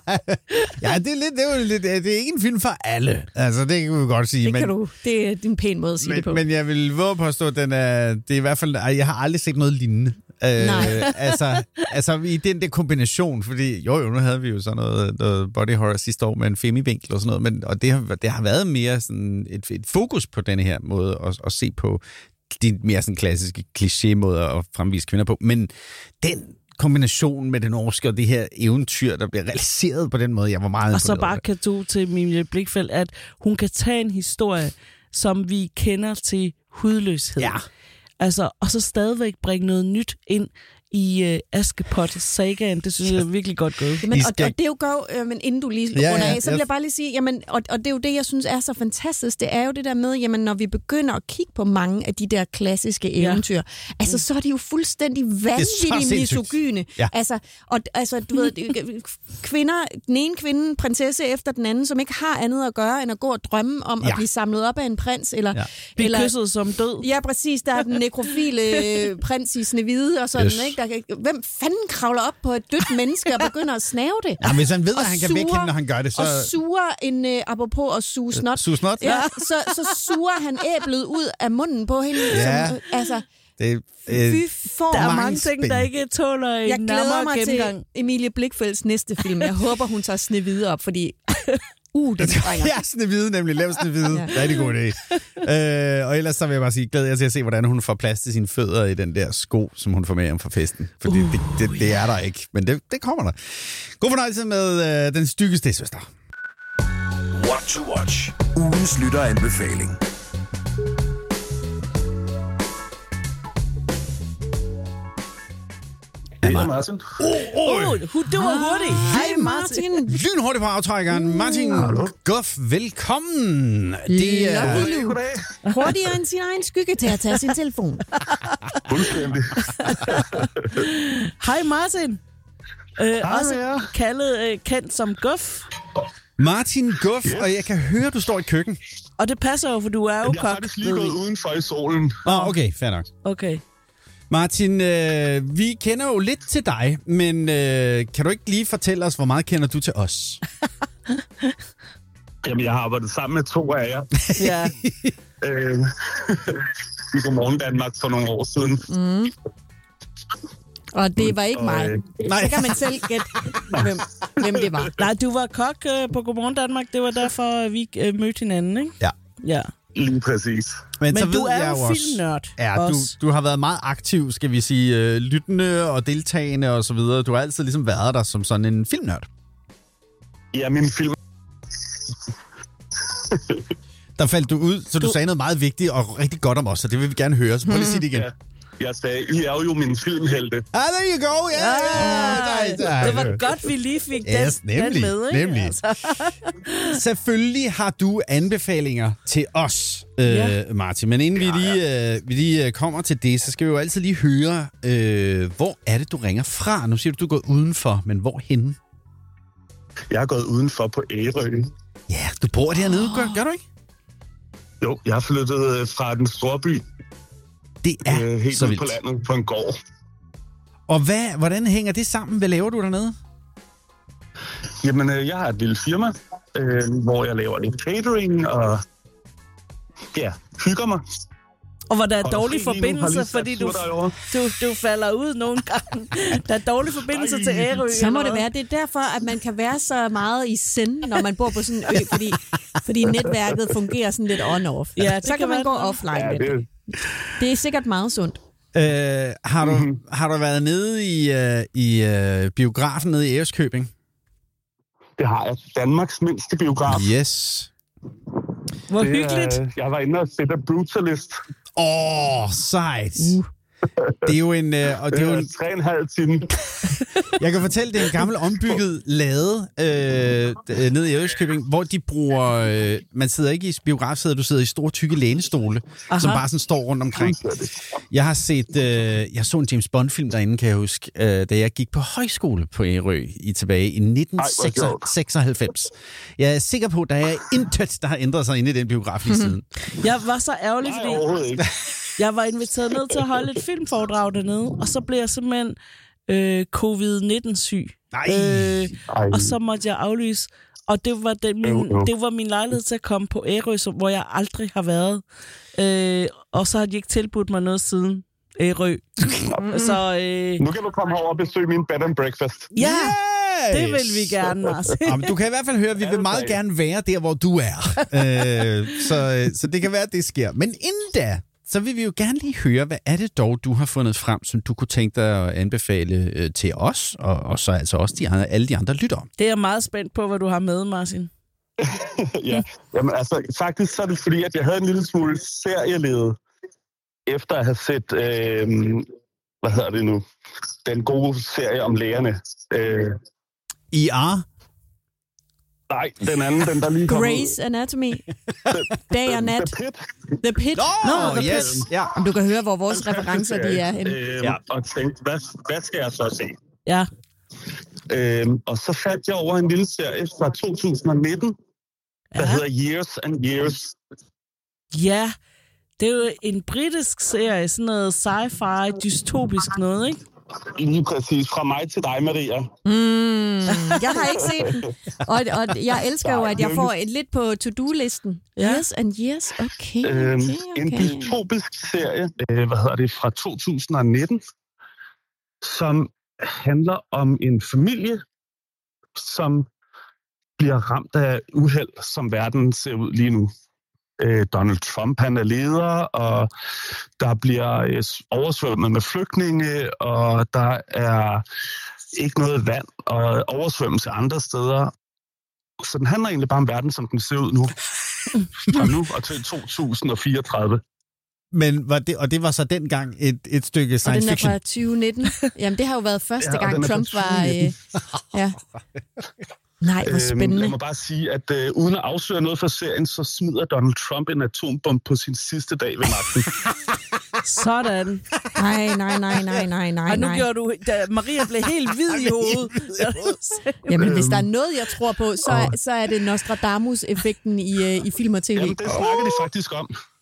Speaker 3: ja, det er, lidt, det, er jo lidt, det er ikke en film for alle. Altså, det kan vi godt sige.
Speaker 2: Det
Speaker 3: men,
Speaker 2: kan du. Det er en pæn måde at sige
Speaker 3: men,
Speaker 2: det på.
Speaker 3: Men jeg vil våge påstå, at den er, det er i hvert fald... Jeg har aldrig set noget lignende.
Speaker 2: Nej.
Speaker 3: Øh, altså, altså, i den der kombination, fordi jo, jo, nu havde vi jo sådan noget, noget body horror sidste år med en femivinkel og sådan noget, men, og det har, det har været mere sådan et, et fokus på denne her måde at, at se på de mere sådan klassiske kliché-måder at fremvise kvinder på. Men den kombination med det norske og det her eventyr, der bliver realiseret på den måde, jeg var meget
Speaker 4: og så bare kan du til Emilie Blichfeldt, at hun kan tage en historie, som vi kender til hudløshed.
Speaker 3: Ja.
Speaker 4: Altså, og så stadigvæk bringe noget nyt ind i uh, Askepot-sagaen. Det synes jeg er virkelig godt gået.
Speaker 2: Men, og, og det er jo godt, øh, men inden du lige
Speaker 3: ja,
Speaker 2: runder
Speaker 3: ja,
Speaker 2: af, så vil jeg bare lige sige, jamen, og, og det er jo det, jeg synes er så fantastisk, det er jo det der med, jamen, når vi begynder at kigge på mange af de der klassiske eventyr, ja. altså, så er de jo fuldstændig vanvittigt misogyne.
Speaker 3: Ja.
Speaker 2: Altså, og, altså, du ved, kvinder, den ene kvinde, prinsesse efter den anden, som ikke har andet at gøre, end at gå og drømme om ja. at blive samlet op af en prins, eller...
Speaker 4: Ja. Blive
Speaker 2: eller,
Speaker 4: kysset som død.
Speaker 2: Ja, præcis, der er den nekrofile prins i Snehvide, og sådan, yes. ikke? Der kan, hvem fanden kravler op på et dødt menneske og begynder at snave det?
Speaker 3: Ja, hvis han ved, at han kan vække hende, når han gør det, så...
Speaker 2: Og suger en, uh, apropos at suge snot.
Speaker 3: Suge snot?
Speaker 2: Ja, så, så suger han æblet ud af munden på hende.
Speaker 3: Ja.
Speaker 2: Som, altså,
Speaker 3: det, øh,
Speaker 2: fy for
Speaker 4: der er
Speaker 2: mange
Speaker 4: mange ting, der ikke tåler en
Speaker 2: jeg
Speaker 4: nærmere
Speaker 2: mig
Speaker 4: gennemgang.
Speaker 2: Til Emilie Blichfeldts næste film. Jeg håber, hun tager Snehvide op, fordi... Uh, det trænger.
Speaker 3: Ja, Snehvide nemlig. Lav Snehvide. Ja. Rigtig god idé. øh, og ellers så vil jeg bare sige, glæder jeg til at se, hvordan hun får plads til sine fødder i den der sko, som hun får med hjem fra festen. Fordi uh. det, det, det er der ikke. Men det, det kommer der. God fornøjelse med øh, den styggeste søster.
Speaker 5: What to watch. Ugens lytteranbefaling.
Speaker 17: Det er Martin.
Speaker 3: Åh, oh, oh.
Speaker 4: oh, det var hurtigt.
Speaker 2: Hej Martin.
Speaker 3: Lynhurtigt på aftrækkeren. Martin Guff, velkommen.
Speaker 2: Det er uh, hurtigere end sin egen skygge til at tage sin telefon.
Speaker 17: Fuldstændig.
Speaker 4: Hej Martin. Øh,
Speaker 17: Hej,
Speaker 4: også
Speaker 17: ja.
Speaker 4: kaldet, øh, kendt som Guff.
Speaker 3: Martin Guff, yes. Og jeg kan høre, du står i køkken.
Speaker 4: Og det passer jo, for du er jo kok.
Speaker 17: Jeg har faktisk lige gået udenfor i solen.
Speaker 3: Åh, oh, okay, fair nok.
Speaker 4: Okay.
Speaker 3: Martin, øh, vi kender jo lidt til dig, men øh, kan du ikke lige fortælle os, hvor meget kender du til os?
Speaker 18: Jamen, jeg har arbejdet sammen med to af jer.
Speaker 4: Ja.
Speaker 18: øh, I Godmorgen Danmark for nogle år siden.
Speaker 2: Mm. Og det var ikke
Speaker 18: og,
Speaker 2: mig.
Speaker 18: øh,
Speaker 2: Så kan man selv gætte, hvem, hvem det var.
Speaker 4: Nej, du var kok øh, på Godmorgen Danmark. Det var derfor, vi øh, mødte hinanden, ikke?
Speaker 3: Ja.
Speaker 4: Ja.
Speaker 18: Lige præcis.
Speaker 3: Men,
Speaker 4: Men
Speaker 3: så
Speaker 4: du
Speaker 3: ved
Speaker 4: er
Speaker 3: jeg
Speaker 4: jo
Speaker 3: også,
Speaker 4: filmnørd.
Speaker 3: Ja, du,
Speaker 4: også.
Speaker 3: du har været meget aktiv, skal vi sige, øh, lyttende og deltagende og så videre. Du har altid ligesom været der som sådan en filmnørd.
Speaker 18: Ja, min film...
Speaker 3: Der faldt du ud, så du, du sagde noget meget vigtigt og rigtig godt om os, så det vil vi gerne høre. Så prøv lige at sige det igen.
Speaker 18: Ja. Jeg sagde, I er jo min filmhelte.
Speaker 3: Ah, there you go, yeah!
Speaker 4: Ah,
Speaker 3: yeah.
Speaker 4: det var godt, vi lige fik
Speaker 3: yes,
Speaker 4: den,
Speaker 3: nemlig,
Speaker 4: den med, ikke?
Speaker 3: Nemlig.
Speaker 4: Altså.
Speaker 3: Selvfølgelig har du anbefalinger til os, øh,
Speaker 4: Ja.
Speaker 3: Martin. Men inden vi lige, øh, vi lige kommer til det, så skal vi jo altid lige høre, øh, hvor er det, du ringer fra? Nu siger du, du er gået udenfor, men hvor henne?
Speaker 18: Jeg er gået udenfor på Ærø.
Speaker 3: Ja, du bor dernede, gør, gør du ikke?
Speaker 18: Jo, jeg har flyttet fra den store by.
Speaker 3: Det er
Speaker 18: øh, helt
Speaker 3: så
Speaker 18: ude
Speaker 3: vildt.
Speaker 18: på landet på en gård.
Speaker 3: Og hvad, hvordan hænger det sammen? Hvad laver du dernede?
Speaker 18: Jamen, øh, jeg har et lille firma, øh, hvor jeg laver lidt catering og ja, hygger mig.
Speaker 4: Og hvor der er
Speaker 18: Og
Speaker 4: dårlig
Speaker 18: fri lige nu, har
Speaker 4: forbindelse,
Speaker 18: lige sat
Speaker 4: fordi du,
Speaker 18: sur derovre.
Speaker 4: du, du falder ud nogle gange. Der er dårlig forbindelse
Speaker 18: Ej.
Speaker 4: til Ærø.
Speaker 2: Så må
Speaker 4: eller
Speaker 2: det
Speaker 4: hvad?
Speaker 2: være. Det er derfor, at man kan være så meget i send, når man bor på sådan en ø, fordi, fordi netværket fungerer sådan lidt on-off.
Speaker 4: Ja, det
Speaker 2: så kan,
Speaker 4: kan
Speaker 2: man
Speaker 4: være
Speaker 2: gå
Speaker 4: sådan.
Speaker 2: offline
Speaker 18: Ja,
Speaker 2: med
Speaker 18: det,
Speaker 2: det. Det er sikkert meget sundt.
Speaker 3: Øh, har, du,
Speaker 18: Mhm.
Speaker 3: har du været nede i, øh, i øh, biografen nede i Ærøskøbing?
Speaker 18: det har jeg. Danmarks mindste biograf.
Speaker 3: Yes.
Speaker 4: Hvor
Speaker 18: Det er,
Speaker 4: hyggeligt.
Speaker 18: Jeg var inde og sætte Brutalist.
Speaker 3: Åh, oh, sejt. Uh. Det er jo en... Øh, og det er jo en
Speaker 18: tre og en halv time.
Speaker 3: jeg kan fortælle, det er en gammel ombygget lade øh, nede i Ærøskøbing, hvor de bruger... Øh, man sidder ikke i biografsæder, du sidder i store, tykke lænestole, Aha. som bare sådan står rundt omkring. Jeg har set... Øh, jeg så en James Bond-film derinde, kan jeg huske, øh, da jeg gik på højskole på Ærø i tilbage i nitten seksoghalvfems. Jeg er sikker på, at der er intet, der har ændret sig inde i den biograf lige siden.
Speaker 4: Jeg var så ærgerlig,
Speaker 18: Nej,
Speaker 4: fordi
Speaker 18: overhovedet ikke.
Speaker 4: jeg var inviteret ned til at holde et filmforedrag dernede, og så blev jeg simpelthen øh, covid nitten syg.
Speaker 3: Nej.
Speaker 4: Øh, og så måtte jeg aflyse. Og det var, den, min,
Speaker 18: Jo, jo.
Speaker 4: det var min lejlighed til at komme på Ærø, som- hvor jeg aldrig har været. Øh, og så har de ikke tilbudt mig noget siden Ærø. så øh,
Speaker 18: Nu kan du komme herover og besøge min bed and breakfast.
Speaker 4: ja,
Speaker 3: Yes!
Speaker 4: det vil vi gerne, Mars.
Speaker 3: Jamen, du kan i hvert fald høre, at vi vil meget gerne være der, hvor du er. øh, så, så det kan være, at det sker. Men inden da, så vil vi jo gerne lige høre, hvad er det dog, du har fundet frem, som du kunne tænke dig at anbefale øh, til os, og, og så altså også de andre, alle de andre lyttere.
Speaker 4: Det er jeg meget spændt på, hvad du har med, Martin.
Speaker 18: Ja, jamen altså, faktisk så er det fordi, at jeg havde en lille smule serielede, efter at have set, øh, hvad hedder det nu, den gode serie om lægerne. Øh,
Speaker 3: I R?
Speaker 18: nej, den anden, den der lige kom
Speaker 2: Grey's Anatomy. Dag og nat.
Speaker 18: The Pit.
Speaker 2: The Pit.
Speaker 3: Nå,
Speaker 2: The
Speaker 3: yes.
Speaker 2: Pit.
Speaker 3: Ja.
Speaker 2: Om du kan høre, hvor vores referencer de er henne.
Speaker 18: Øh,
Speaker 3: Ja.
Speaker 18: Og tænkte, hvad, hvad skal jeg så se?
Speaker 4: Ja.
Speaker 18: Øh, og så faldt jeg over en lille serie fra to tusind nitten, der
Speaker 4: Ja.
Speaker 18: hedder Years and Years.
Speaker 4: Ja, det er jo en britisk serie, sådan noget sci-fi, dystopisk noget, ikke?
Speaker 18: Lige præcis. Fra mig til dig, Maria.
Speaker 2: Mm, jeg har ikke set den. Og, og jeg elsker jo, at jeg får et lidt på to-do-listen.
Speaker 4: Ja.
Speaker 2: Yes and yes. Okay,
Speaker 18: Øhm,
Speaker 2: okay,
Speaker 18: En
Speaker 2: okay.
Speaker 18: dystopisk serie, øh, hvad hedder det, fra to tusind nitten, som handler om en familie, som bliver ramt af uheld, som verden ser ud lige nu. Øh, Donald Trump, han er leder, og der bliver øh, oversvømmet med flygtninge, og der er ikke noget vand og oversvømmelse andre steder. Så den handler egentlig bare om verden, som den ser ud nu. Fra nu og til to tusind fireogtredive.
Speaker 3: Men var det, og det var så dengang et, et stykke
Speaker 2: Og
Speaker 3: science
Speaker 2: den er
Speaker 3: fiction?
Speaker 2: fra tyve nitten. Jamen, det har jo været første
Speaker 18: Ja, og
Speaker 2: gang,
Speaker 18: den er fra
Speaker 2: Trump var...
Speaker 18: tyve nitten.
Speaker 2: Øh, ja. Nej, hvor
Speaker 18: Øhm,
Speaker 2: spændende.
Speaker 18: jeg må bare sige, at øh, uden at afsløre noget fra serien, så smider Donald Trump en atombombe på sin sidste dag ved magten.
Speaker 4: Sådan.
Speaker 2: Nej, nej, nej, nej, nej, nej,
Speaker 4: Og nu
Speaker 2: nej.
Speaker 4: gjorde du... Da Maria blev helt hvid i hovedet.
Speaker 2: Jamen, hvis der er noget, jeg tror på, så, så er det Nostradamus-effekten i, øh, i film og tv.
Speaker 18: Jamen, det snakker de faktisk om.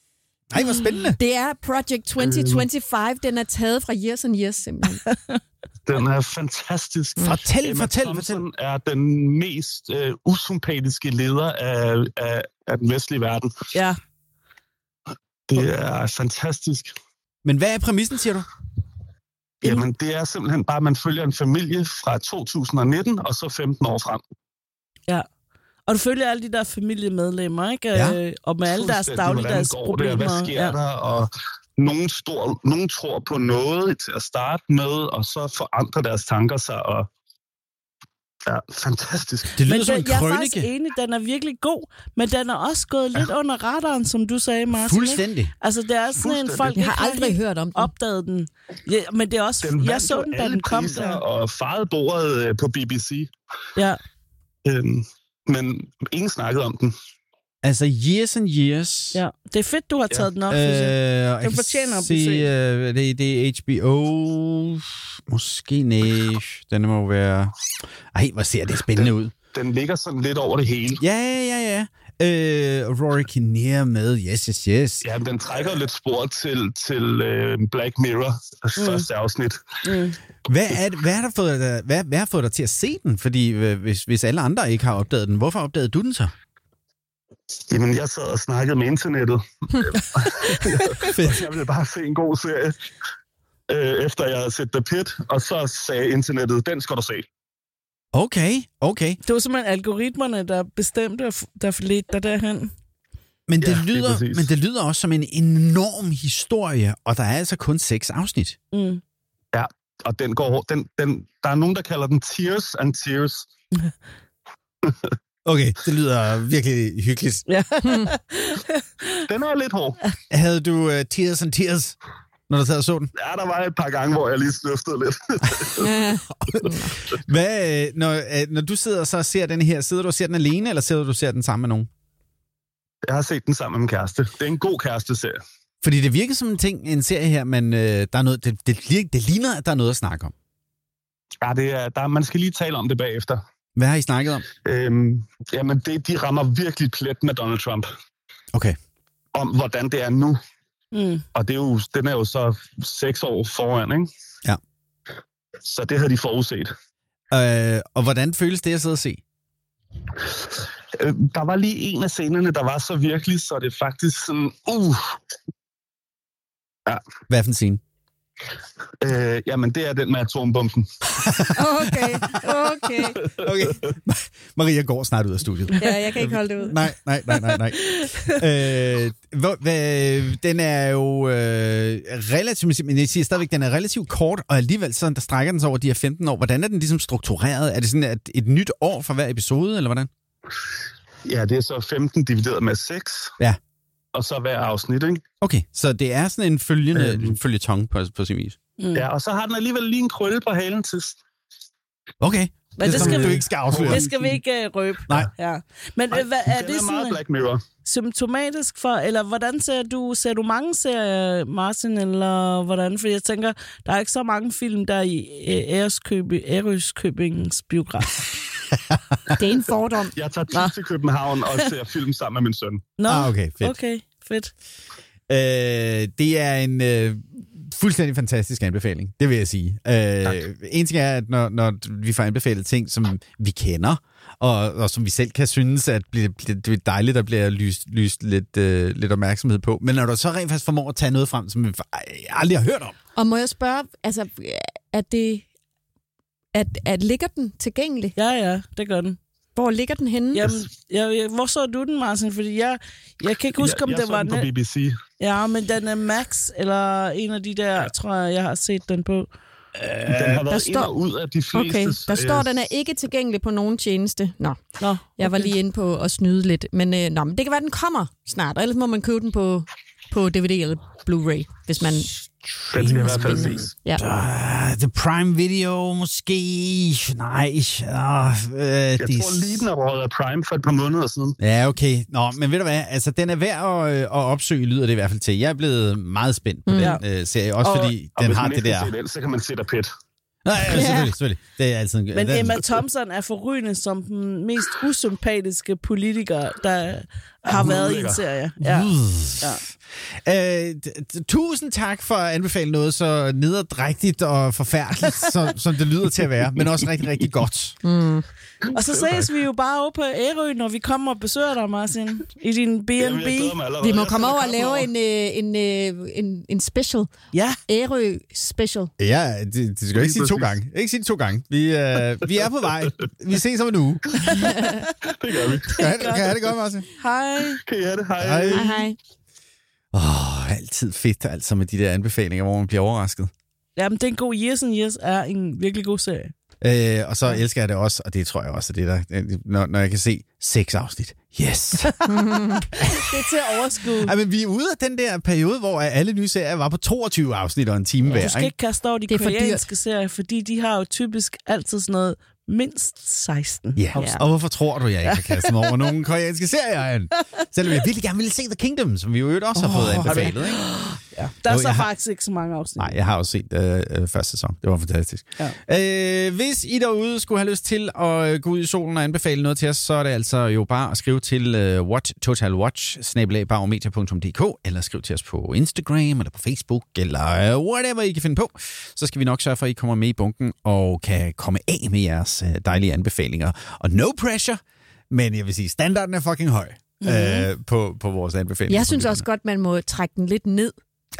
Speaker 3: Ej, hvor spændende.
Speaker 2: Det er Project tyve tyve-fem. Den er taget fra Years and Years, simpelthen.
Speaker 18: Den er fantastisk.
Speaker 3: Fortæl,
Speaker 18: Emma
Speaker 3: fortæl,
Speaker 18: Thompson fortæl. er den mest øh, usympatiske leder af, af, af den vestlige verden.
Speaker 4: Ja.
Speaker 18: Det er fantastisk.
Speaker 3: Men hvad er præmissen, siger du?
Speaker 18: Jamen, det er simpelthen bare, at man følger en familie fra to tusind nitten og så femten år frem.
Speaker 4: Ja. Og du følger alle de der familiemedlemmer, ikke?
Speaker 3: Ja.
Speaker 4: Øh, og med alle deres dagligdags problemer.
Speaker 18: Hvad sker
Speaker 4: ja.
Speaker 18: der? Og nogen, stor, nogen tror på noget til at starte med, og så forandrer deres tanker sig. Og ja, fantastisk.
Speaker 3: Det lyder
Speaker 4: men
Speaker 3: som
Speaker 4: den,
Speaker 3: en
Speaker 4: jeg er
Speaker 3: krønike.
Speaker 4: faktisk enig, den er virkelig god, men den er også gået lidt under radaren, som du sagde, Martin.
Speaker 3: Fuldstændig.
Speaker 4: Ikke? Altså, det er sådan en folk,
Speaker 2: jeg har aldrig hørt om den.
Speaker 4: Opdaget den. Ja, men det er også,
Speaker 18: den
Speaker 4: jeg så den, da den kom der.
Speaker 18: Og farede bordet på B B C.
Speaker 4: Ja.
Speaker 18: Øhm, men ingen snakkede om den.
Speaker 3: Altså, Years and Years.
Speaker 4: Ja, det er fedt, du har taget ja. den op.
Speaker 3: Øh,
Speaker 4: den fortjener at
Speaker 3: se,
Speaker 4: besøge.
Speaker 3: øh, det, det er H B O. Måske nej. Den må være... Ej, hvor ser det spændende
Speaker 18: den,
Speaker 3: ud.
Speaker 18: Den ligger sådan lidt over det hele.
Speaker 3: Ja, ja, ja. Øh, Rory Kinnear med. Yes, yes, yes.
Speaker 18: Ja, den trækker lidt spor til, til uh, Black Mirror, mm. første afsnit.
Speaker 4: Mm.
Speaker 3: Hvad, er, hvad, er der fået dig, hvad, hvad har fået dig til at se den? Fordi hvis, hvis alle andre ikke har opdaget den, hvorfor opdagede du den så?
Speaker 18: Jamen, jeg sad og snakkede med internettet. Jeg ville bare se en god serie, øh, efter jeg havde set The Pit, og så sagde internettet, den skal du se.
Speaker 3: Okay, okay.
Speaker 4: Det var simpelthen algoritmerne, der bestemte, der ledte dig derhen.
Speaker 3: Men det,
Speaker 18: Ja, det er
Speaker 3: lyder,
Speaker 18: præcis.
Speaker 3: men det lyder også som en enorm historie, og der er altså kun seks afsnit.
Speaker 4: Mm.
Speaker 18: Ja, og den går, den, den, der er nogen, der kalder den Tears and Tears.
Speaker 3: Okay, det lyder virkelig hyggeligt.
Speaker 4: Ja.
Speaker 18: Den er lidt hård.
Speaker 3: Havde du uh, Tears and Tears, når du sad og så den?
Speaker 18: Ja, der var et par gange, hvor jeg lige snøftede lidt.
Speaker 3: Hvad, øh, når, øh, når du sidder så og ser den her, sidder du og ser den alene, eller sidder du og ser den sammen med nogen?
Speaker 18: Jeg har set den sammen med min kæreste. Det er en god kæresteserie.
Speaker 3: Fordi det virker som en ting, en serie her, men øh, der er noget, det, det, det ligner, at der er noget at snakke om.
Speaker 18: Ja, det er, der, man skal lige tale om det bagefter.
Speaker 3: Hvad har I snakket om?
Speaker 18: Øhm, jamen, det, de rammer virkelig plet med Donald Trump.
Speaker 3: Okay.
Speaker 18: Om hvordan det er nu.
Speaker 4: Mm.
Speaker 18: Og det er jo, den er jo så seks år foran, ikke?
Speaker 3: Ja.
Speaker 18: Så det havde de forudset.
Speaker 3: Øh, og hvordan føles det at sidde og se?
Speaker 18: Øh, der var lige en af scenerne, der var så virkelig, så det faktisk sådan... Uh. Ja.
Speaker 3: Hvad for en scene?
Speaker 18: Øh, jamen, det er den med atombomben.
Speaker 2: Okay, okay.
Speaker 3: Okay. Maria går snart ud af studiet.
Speaker 2: Ja, jeg kan ikke holde det ud.
Speaker 3: Nej, nej, nej, nej, nej. øh, hvor, hvad, den er jo øh, relativt, men jeg siger stadigvæk, den er relativt kort, og alligevel så der strækker den sig over de her femten år. Hvordan er den ligesom struktureret? Er det sådan et, et nyt år for hver episode, eller hvordan?
Speaker 18: Ja, det er så femten divideret med seks.
Speaker 3: Ja.
Speaker 18: Og så hver afsnit, ikke?
Speaker 3: Okay, så det er sådan en følgende øh. følgetong på, på sin vis.
Speaker 4: Mm.
Speaker 18: Ja, og så har den alligevel lige en krølle på halen til.
Speaker 3: Okay.
Speaker 4: Men det, det skal
Speaker 3: du
Speaker 4: vi
Speaker 3: ikke skal afsløre.
Speaker 4: Det skal vi ikke uh, røbe.
Speaker 3: Nej.
Speaker 4: Ja. Men
Speaker 18: Nej,
Speaker 4: hvad, er det
Speaker 18: er
Speaker 4: sådan
Speaker 18: meget Black Mirror.
Speaker 4: symptomatisk for, eller hvordan ser du, ser du mange serier, Martin, eller hvordan? For jeg tænker, der er ikke så mange film, der er i Ærøskøbing, Ærøskøbingens biograf.
Speaker 2: Det er en fordom.
Speaker 18: Jeg tager tit til København og ser film sammen med min søn.
Speaker 4: Nå,
Speaker 3: ah, okay, fedt.
Speaker 4: Okay, fedt.
Speaker 3: Øh, det er en øh, fuldstændig fantastisk anbefaling, det vil jeg sige. Øh, en ting er, at når, når vi får anbefalet ting, som vi kender, og, og som vi selv kan synes, at det, det er dejligt, at der bliver lyst, lyst lidt, øh, lidt opmærksomhed på. Men når du så rent faktisk formår at tage noget frem, som vi aldrig har hørt om.
Speaker 2: Og må jeg spørge, altså, er det, at, at ligger den tilgængelig?
Speaker 4: Ja, ja, det gør den.
Speaker 2: Hvor ligger den henne?
Speaker 4: Jamen, jeg, jeg, hvor så du den, Martin? Fordi jeg, jeg kan ikke huske,
Speaker 18: jeg,
Speaker 4: om
Speaker 18: jeg
Speaker 4: det
Speaker 18: så
Speaker 4: var...
Speaker 18: den på B B C.
Speaker 4: Ja, men den er Max, eller en af de der, ja. tror jeg, jeg har set den på.
Speaker 18: Den har været
Speaker 2: står...
Speaker 18: ind og ud af de fleste.
Speaker 2: Okay, der står, at den er ikke tilgængelig på nogen tjeneste. Nå,
Speaker 4: nå okay.
Speaker 2: Jeg var lige inde på at snyde lidt. Men, øh, nå, men det kan være, den kommer snart, og ellers må man købe den på, på D V D eller Blu-ray, hvis man...
Speaker 18: Den skal i hvert fald ses.
Speaker 2: Ja.
Speaker 3: Uh, The Prime Video, måske. Nej. Uh, uh,
Speaker 18: jeg
Speaker 3: det...
Speaker 18: tror lige, den er røget af Prime for et par måneder siden.
Speaker 3: Ja, okay. Nå, men ved du hvad? Altså, den er værd at, at opsøge, lyder det i hvert fald til. Jeg er blevet meget spændt på mm. den uh, serie, også og, fordi
Speaker 18: og
Speaker 3: den har det der...
Speaker 18: Den, så kan man se der pæt.
Speaker 3: Nej, ja, selvfølgelig, selvfølgelig. Det er altid...
Speaker 4: Men den... Emma Thompson er forrygende som den mest usympatiske politiker, der har været i en serie. Ja.
Speaker 3: Uh.
Speaker 4: Ja.
Speaker 3: Øh, d- d- tusind tak for at anbefale noget så nederdrægtigt og forfærdeligt, som, som det lyder til at være, men også rigtig, rigtig godt.
Speaker 2: Mm.
Speaker 4: Og så ses vi jo bare over på Ærø, når vi kommer og besøger dig, Martin, i din B and B.
Speaker 2: Vi må komme over og lave en, en, en, en, en special.
Speaker 4: Ja.
Speaker 2: Ærø special.
Speaker 3: Ja, det, det skal jo ikke sige to gange. Ikke sige det to gange. Vi, øh, vi er på vej. Vi ses om en uge.
Speaker 18: Det gør vi.
Speaker 3: Kan I have, have det godt, Martin?
Speaker 4: Hej.
Speaker 18: Kan I have det? Hej.
Speaker 2: Hej, hej.
Speaker 3: Åh, oh, altid fedt, altså med de der anbefalinger, hvor man bliver overrasket.
Speaker 4: Jamen, den gode Years and Years er en virkelig god serie.
Speaker 3: Øh, og så elsker jeg det også, og det tror jeg også, at det er der, når, når jeg kan se seks afsnit. Yes!
Speaker 4: Det er til at overskue.
Speaker 3: Ej, men vi er ude af den der periode, hvor alle nye serier var på toogtyve afsnit og en time hver.
Speaker 4: Du skal ikke kaste over de koreanske serier, fordi de har jo typisk altid sådan noget mindst seksten
Speaker 3: Ja,
Speaker 4: afsnit.
Speaker 3: og hvorfor tror du, jeg ikke har kastet mig over nogle koreanske serier? Selvom jeg virkelig gerne ville se The Kingdom, som vi jo også har fået oh, anbefalet, ikke?
Speaker 4: Ja, der er
Speaker 3: jo,
Speaker 4: så
Speaker 3: har...
Speaker 4: faktisk ikke så mange afsnit.
Speaker 3: Nej, jeg har også set øh, første sæson. Det var fantastisk. Ja. Øh, hvis I derude skulle have lyst til at gå ud i solen og anbefale noget til os, så er det altså jo bare at skrive til øh, Watch, Total Watch, snabel-a barometer punktum d k, eller skriv til os på Instagram, eller på Facebook, eller øh, whatever I kan finde på. Så skal vi nok sørge for, at I kommer med i bunken, og kan komme af med jeres øh, dejlige anbefalinger. Og no pressure, men jeg vil sige, standarden er fucking høj mm-hmm. øh, på, på vores anbefalinger.
Speaker 2: Jeg synes også godt, man må trække den lidt ned.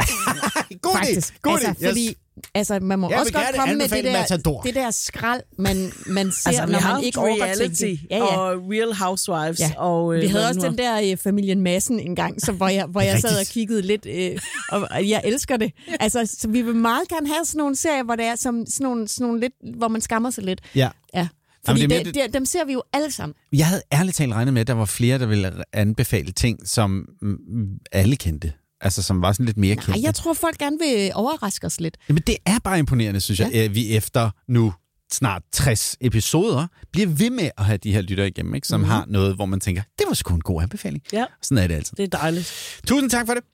Speaker 3: God
Speaker 2: Faktisk.
Speaker 3: God
Speaker 2: altså,
Speaker 3: yes.
Speaker 2: fordi altså, man må
Speaker 3: jeg
Speaker 2: også godt komme med det der,
Speaker 3: Matador.
Speaker 2: det der skrald, man, man ser,
Speaker 4: altså,
Speaker 2: når man ikke overgår
Speaker 4: reality
Speaker 2: ting. Ja, ja.
Speaker 4: og Real Housewives.
Speaker 2: Ja.
Speaker 4: Og, øh,
Speaker 2: vi havde også den der uh, Familien Madsen en gang, så, hvor jeg, hvor jeg sad og kiggede lidt, øh, og jeg elsker det. Altså, så vi vil meget gerne have sådan nogle serier, hvor det er som, sådan, nogle, sådan nogle lidt, hvor man skammer sig lidt.
Speaker 3: Ja.
Speaker 2: Ja. Fordi
Speaker 3: Jamen, det,
Speaker 2: det, det, dem ser vi jo alle sammen.
Speaker 3: Jeg havde ærligt talt regnet med, at der var flere, der ville anbefale ting, som alle kendte. Altså, som var sådan lidt mere kendte.
Speaker 2: Nej, jeg tror, folk gerne vil overraske os lidt.
Speaker 3: Jamen, det er bare imponerende, synes jeg, ja. at vi efter nu snart tres episoder bliver ved med at have de her lyttere igennem, ikke? Som mm-hmm. har noget, hvor man tænker, det var sgu en god anbefaling.
Speaker 4: Ja.
Speaker 3: Sådan er det altid.
Speaker 4: Det er dejligt.
Speaker 3: Tusind tak for det.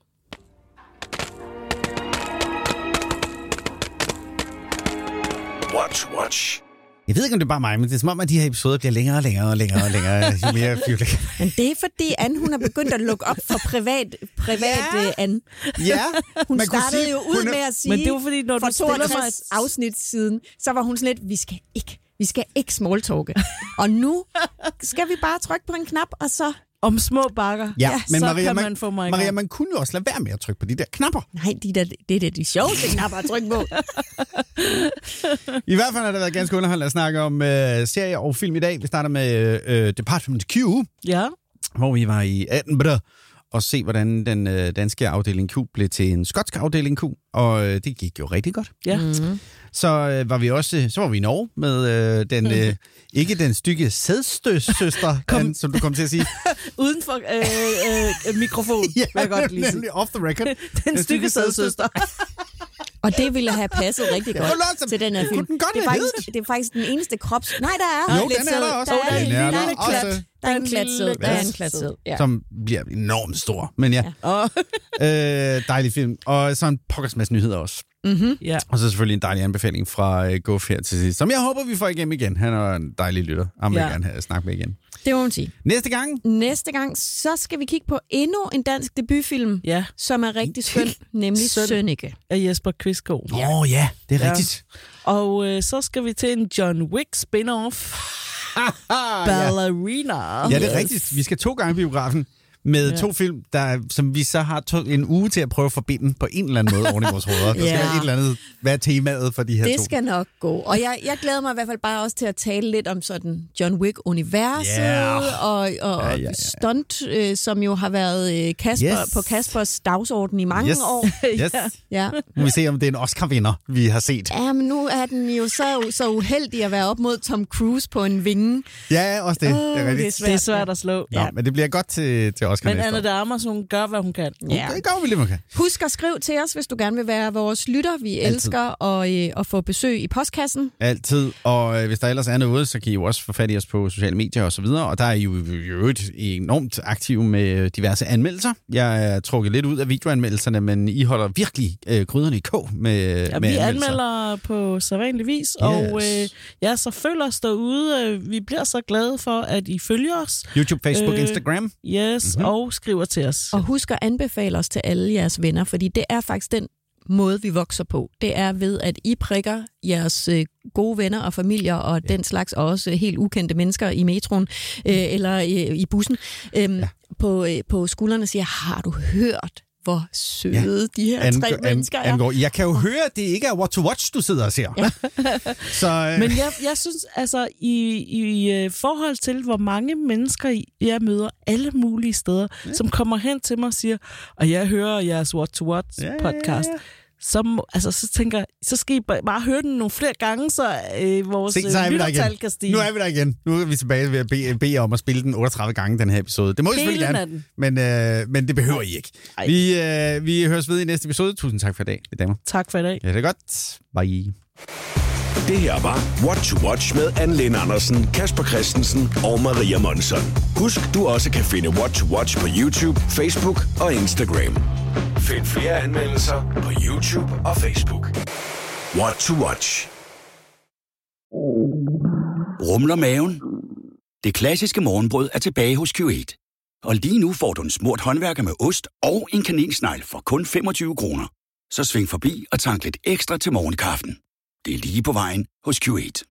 Speaker 5: Watch, watch.
Speaker 3: Jeg ved ikke, om det er bare mig, men det er som om, at de her episoder bliver længere og længere og længere og længere, jo mere fyrlig.
Speaker 2: Men det er fordi, Anne, hun er begyndt at lukke op for privat, privat ja. uh, Anne.
Speaker 3: Ja.
Speaker 2: Hun
Speaker 3: man
Speaker 2: startede
Speaker 3: sige,
Speaker 2: jo ud
Speaker 3: er...
Speaker 2: med at sige,
Speaker 4: men det var fordi, når
Speaker 2: for
Speaker 4: du
Speaker 2: toogtres
Speaker 4: mig...
Speaker 2: afsnit siden, så var hun sådan lidt, vi skal ikke, vi skal ikke smalltalke. Og nu skal vi bare trykke på en knap, og så...
Speaker 4: Om små bakker,
Speaker 3: ja,
Speaker 4: ja,
Speaker 3: men
Speaker 4: så
Speaker 3: Maria,
Speaker 4: kan
Speaker 3: man,
Speaker 4: man få mig
Speaker 3: Maria, man kunne jo også lade være med at trykke på de der knapper.
Speaker 2: Nej, de der, det er da de sjoveste knapper at trykke på.
Speaker 3: I hvert fald har det været ganske underholdende at snakke om øh, serier og film i dag. Vi starter med øh, Department Q,
Speaker 4: ja.
Speaker 3: hvor vi var i Edinburgh og se, hvordan den øh, danske afdeling Q blev til en skotsk afdeling Q, og øh, det gik jo rigtig godt.
Speaker 4: Ja.
Speaker 2: Mm-hmm.
Speaker 3: Så øh, var vi også så var vi i Norge med øh, den øh, ikke den stykke sædstøsøster, Anne, som du kom til at sige.
Speaker 4: Uden for øh, øh, mikrofon,
Speaker 3: ja,
Speaker 4: vil jeg godt lige sige.
Speaker 3: Off the record.
Speaker 4: Den, den stykke sædsøster.
Speaker 2: Og det ville have passet rigtig godt
Speaker 3: ja,
Speaker 2: til den her film.
Speaker 3: Den
Speaker 2: det, er faktisk, det er faktisk den eneste krops... Nej, der er
Speaker 3: jo,
Speaker 2: lidt
Speaker 3: den er der også.
Speaker 2: Der er,
Speaker 3: den
Speaker 2: der
Speaker 3: er
Speaker 2: er,
Speaker 3: der
Speaker 2: en klat. Der er en klatsæd. Der er en klatsæd. Ja.
Speaker 3: Som bliver enormt stor. Men ja. ja. øh, dejlig film. Og så en pokkers masse nyheder også.
Speaker 2: Mm-hmm.
Speaker 4: Ja.
Speaker 3: Og så selvfølgelig en dejlig anbefaling fra uh, Guf her til sidst, som jeg håber, vi får igennem igen. Han er en dejlig lytter. Han vil ja. gerne have snakke med igen.
Speaker 2: Det må man sige.
Speaker 3: Næste gang?
Speaker 2: Næste gang, så skal vi kigge på endnu en dansk debutfilm,
Speaker 4: ja.
Speaker 2: som er rigtig skøn, nemlig
Speaker 4: Søn.
Speaker 2: Sønneke.
Speaker 4: Af Jesper Kvistgaard.
Speaker 3: Åh ja. Oh, ja, det er ja. rigtigt.
Speaker 4: Og øh, så skal vi til en John Wick spin-off. Ballerina.
Speaker 3: Ja, det er rigtigt. Vi skal to gange i biografen med ja. to film, der, som vi så har to, en uge til at prøve at forbinde på en eller anden måde oven i vores hoveder. Der skal ja. være et eller andet, hvad er temaet for de her
Speaker 2: det
Speaker 3: to?
Speaker 2: Det skal nok gå. Og jeg, jeg glæder mig i hvert fald bare også til at tale lidt om sådan John Wick-universet yeah. og, og ja, ja, ja. stunt, øh, som jo har været øh, Kasper, yes. på Kaspers dagsorden i mange
Speaker 3: yes.
Speaker 2: år.
Speaker 3: Yes.
Speaker 2: ja.
Speaker 3: Nu vi se, om det er en Oscar-vinder, vi har set.
Speaker 2: Ja, men nu er den jo så, så uheldig at være op mod Tom Cruise på en vinge.
Speaker 3: Ja, også det.
Speaker 2: Oh,
Speaker 3: det, er
Speaker 4: det, er svært. det er svært at slå.
Speaker 3: Nå, ja. Men det bliver godt til, til Oscar
Speaker 4: men Anna de Armas, hun gør, hvad hun kan.
Speaker 3: Ja. Det gør vi lige, man kan.
Speaker 2: Husk at skrive til os, hvis du gerne vil være vores lytter. Vi
Speaker 3: Altid.
Speaker 2: elsker at, øh, at få besøg i postkassen.
Speaker 3: Altid. Og øh, hvis der ellers er noget, så kan I jo også få fat i os på sociale medier og så videre. Og der er I jo, jo enormt aktive med diverse anmeldelser. Jeg er trukket lidt ud af videoanmeldelserne, men I holder virkelig øh, gryderne i kog med,
Speaker 4: ja,
Speaker 3: med
Speaker 4: vi
Speaker 3: anmeldelser.
Speaker 4: anmelder på sædvanlig vis. Yes. Og øh, ja, så følg os derude. Vi bliver så glade for, at I følger os.
Speaker 3: YouTube, Facebook,
Speaker 4: øh,
Speaker 3: Instagram.
Speaker 4: Yes, mm-hmm. og skriver til os.
Speaker 2: Og husk at anbefale os til alle jeres venner, fordi det er faktisk den måde, vi vokser på. Det er ved, at I prikker jeres øh, gode venner og familier og ja. den slags, og også helt ukendte mennesker i metroen øh, eller øh, i bussen øh, ja. på, øh, på skuldrene og siger, har du hørt, hvor søde ja. de her Ange- tre mennesker er?
Speaker 3: Angår. Jeg kan jo høre, at det ikke er What to Watch, du sidder og ser. Ja. Så, øh...
Speaker 4: Men jeg, jeg synes, altså, i, i forhold til, hvor mange mennesker jeg møder alle mulige steder, ja. som kommer hen til mig og siger, og jeg hører jeres What to Watch ja, podcast, ja, ja. Så, altså, så tænker jeg, så skal I bare høre den nogle flere gange, så øh, vores
Speaker 3: Se, så
Speaker 4: lyttertal kan stige.
Speaker 3: Nu er vi der igen. Nu er vi tilbage ved at bede, bede om at spille den otteogtredive gange, den her episode. Det må vi selvfølgelig gerne, men, øh, men det behøver I ikke. Vi, øh, vi høres ved i næste episode. Tusind tak for i dag, damer.
Speaker 4: Tak for i dag.
Speaker 3: Ja, det er godt. Bye.
Speaker 5: Det her var What to Watch med Anne-Lene Andersen, Kasper Christensen og Maria Monson. Husk, du også kan finde What to Watch på YouTube, Facebook og Instagram. Find flere anmeldelser på YouTube og Facebook. What to Watch.
Speaker 1: Rumler maven? Det klassiske morgenbrød er tilbage hos Q otte. Og lige nu får du en smurt håndværker med ost og en kanelsnegl for kun femogtyve kroner. Så sving forbi og tank lidt ekstra til morgenkaffen. Det er lige på vejen hos Q otte.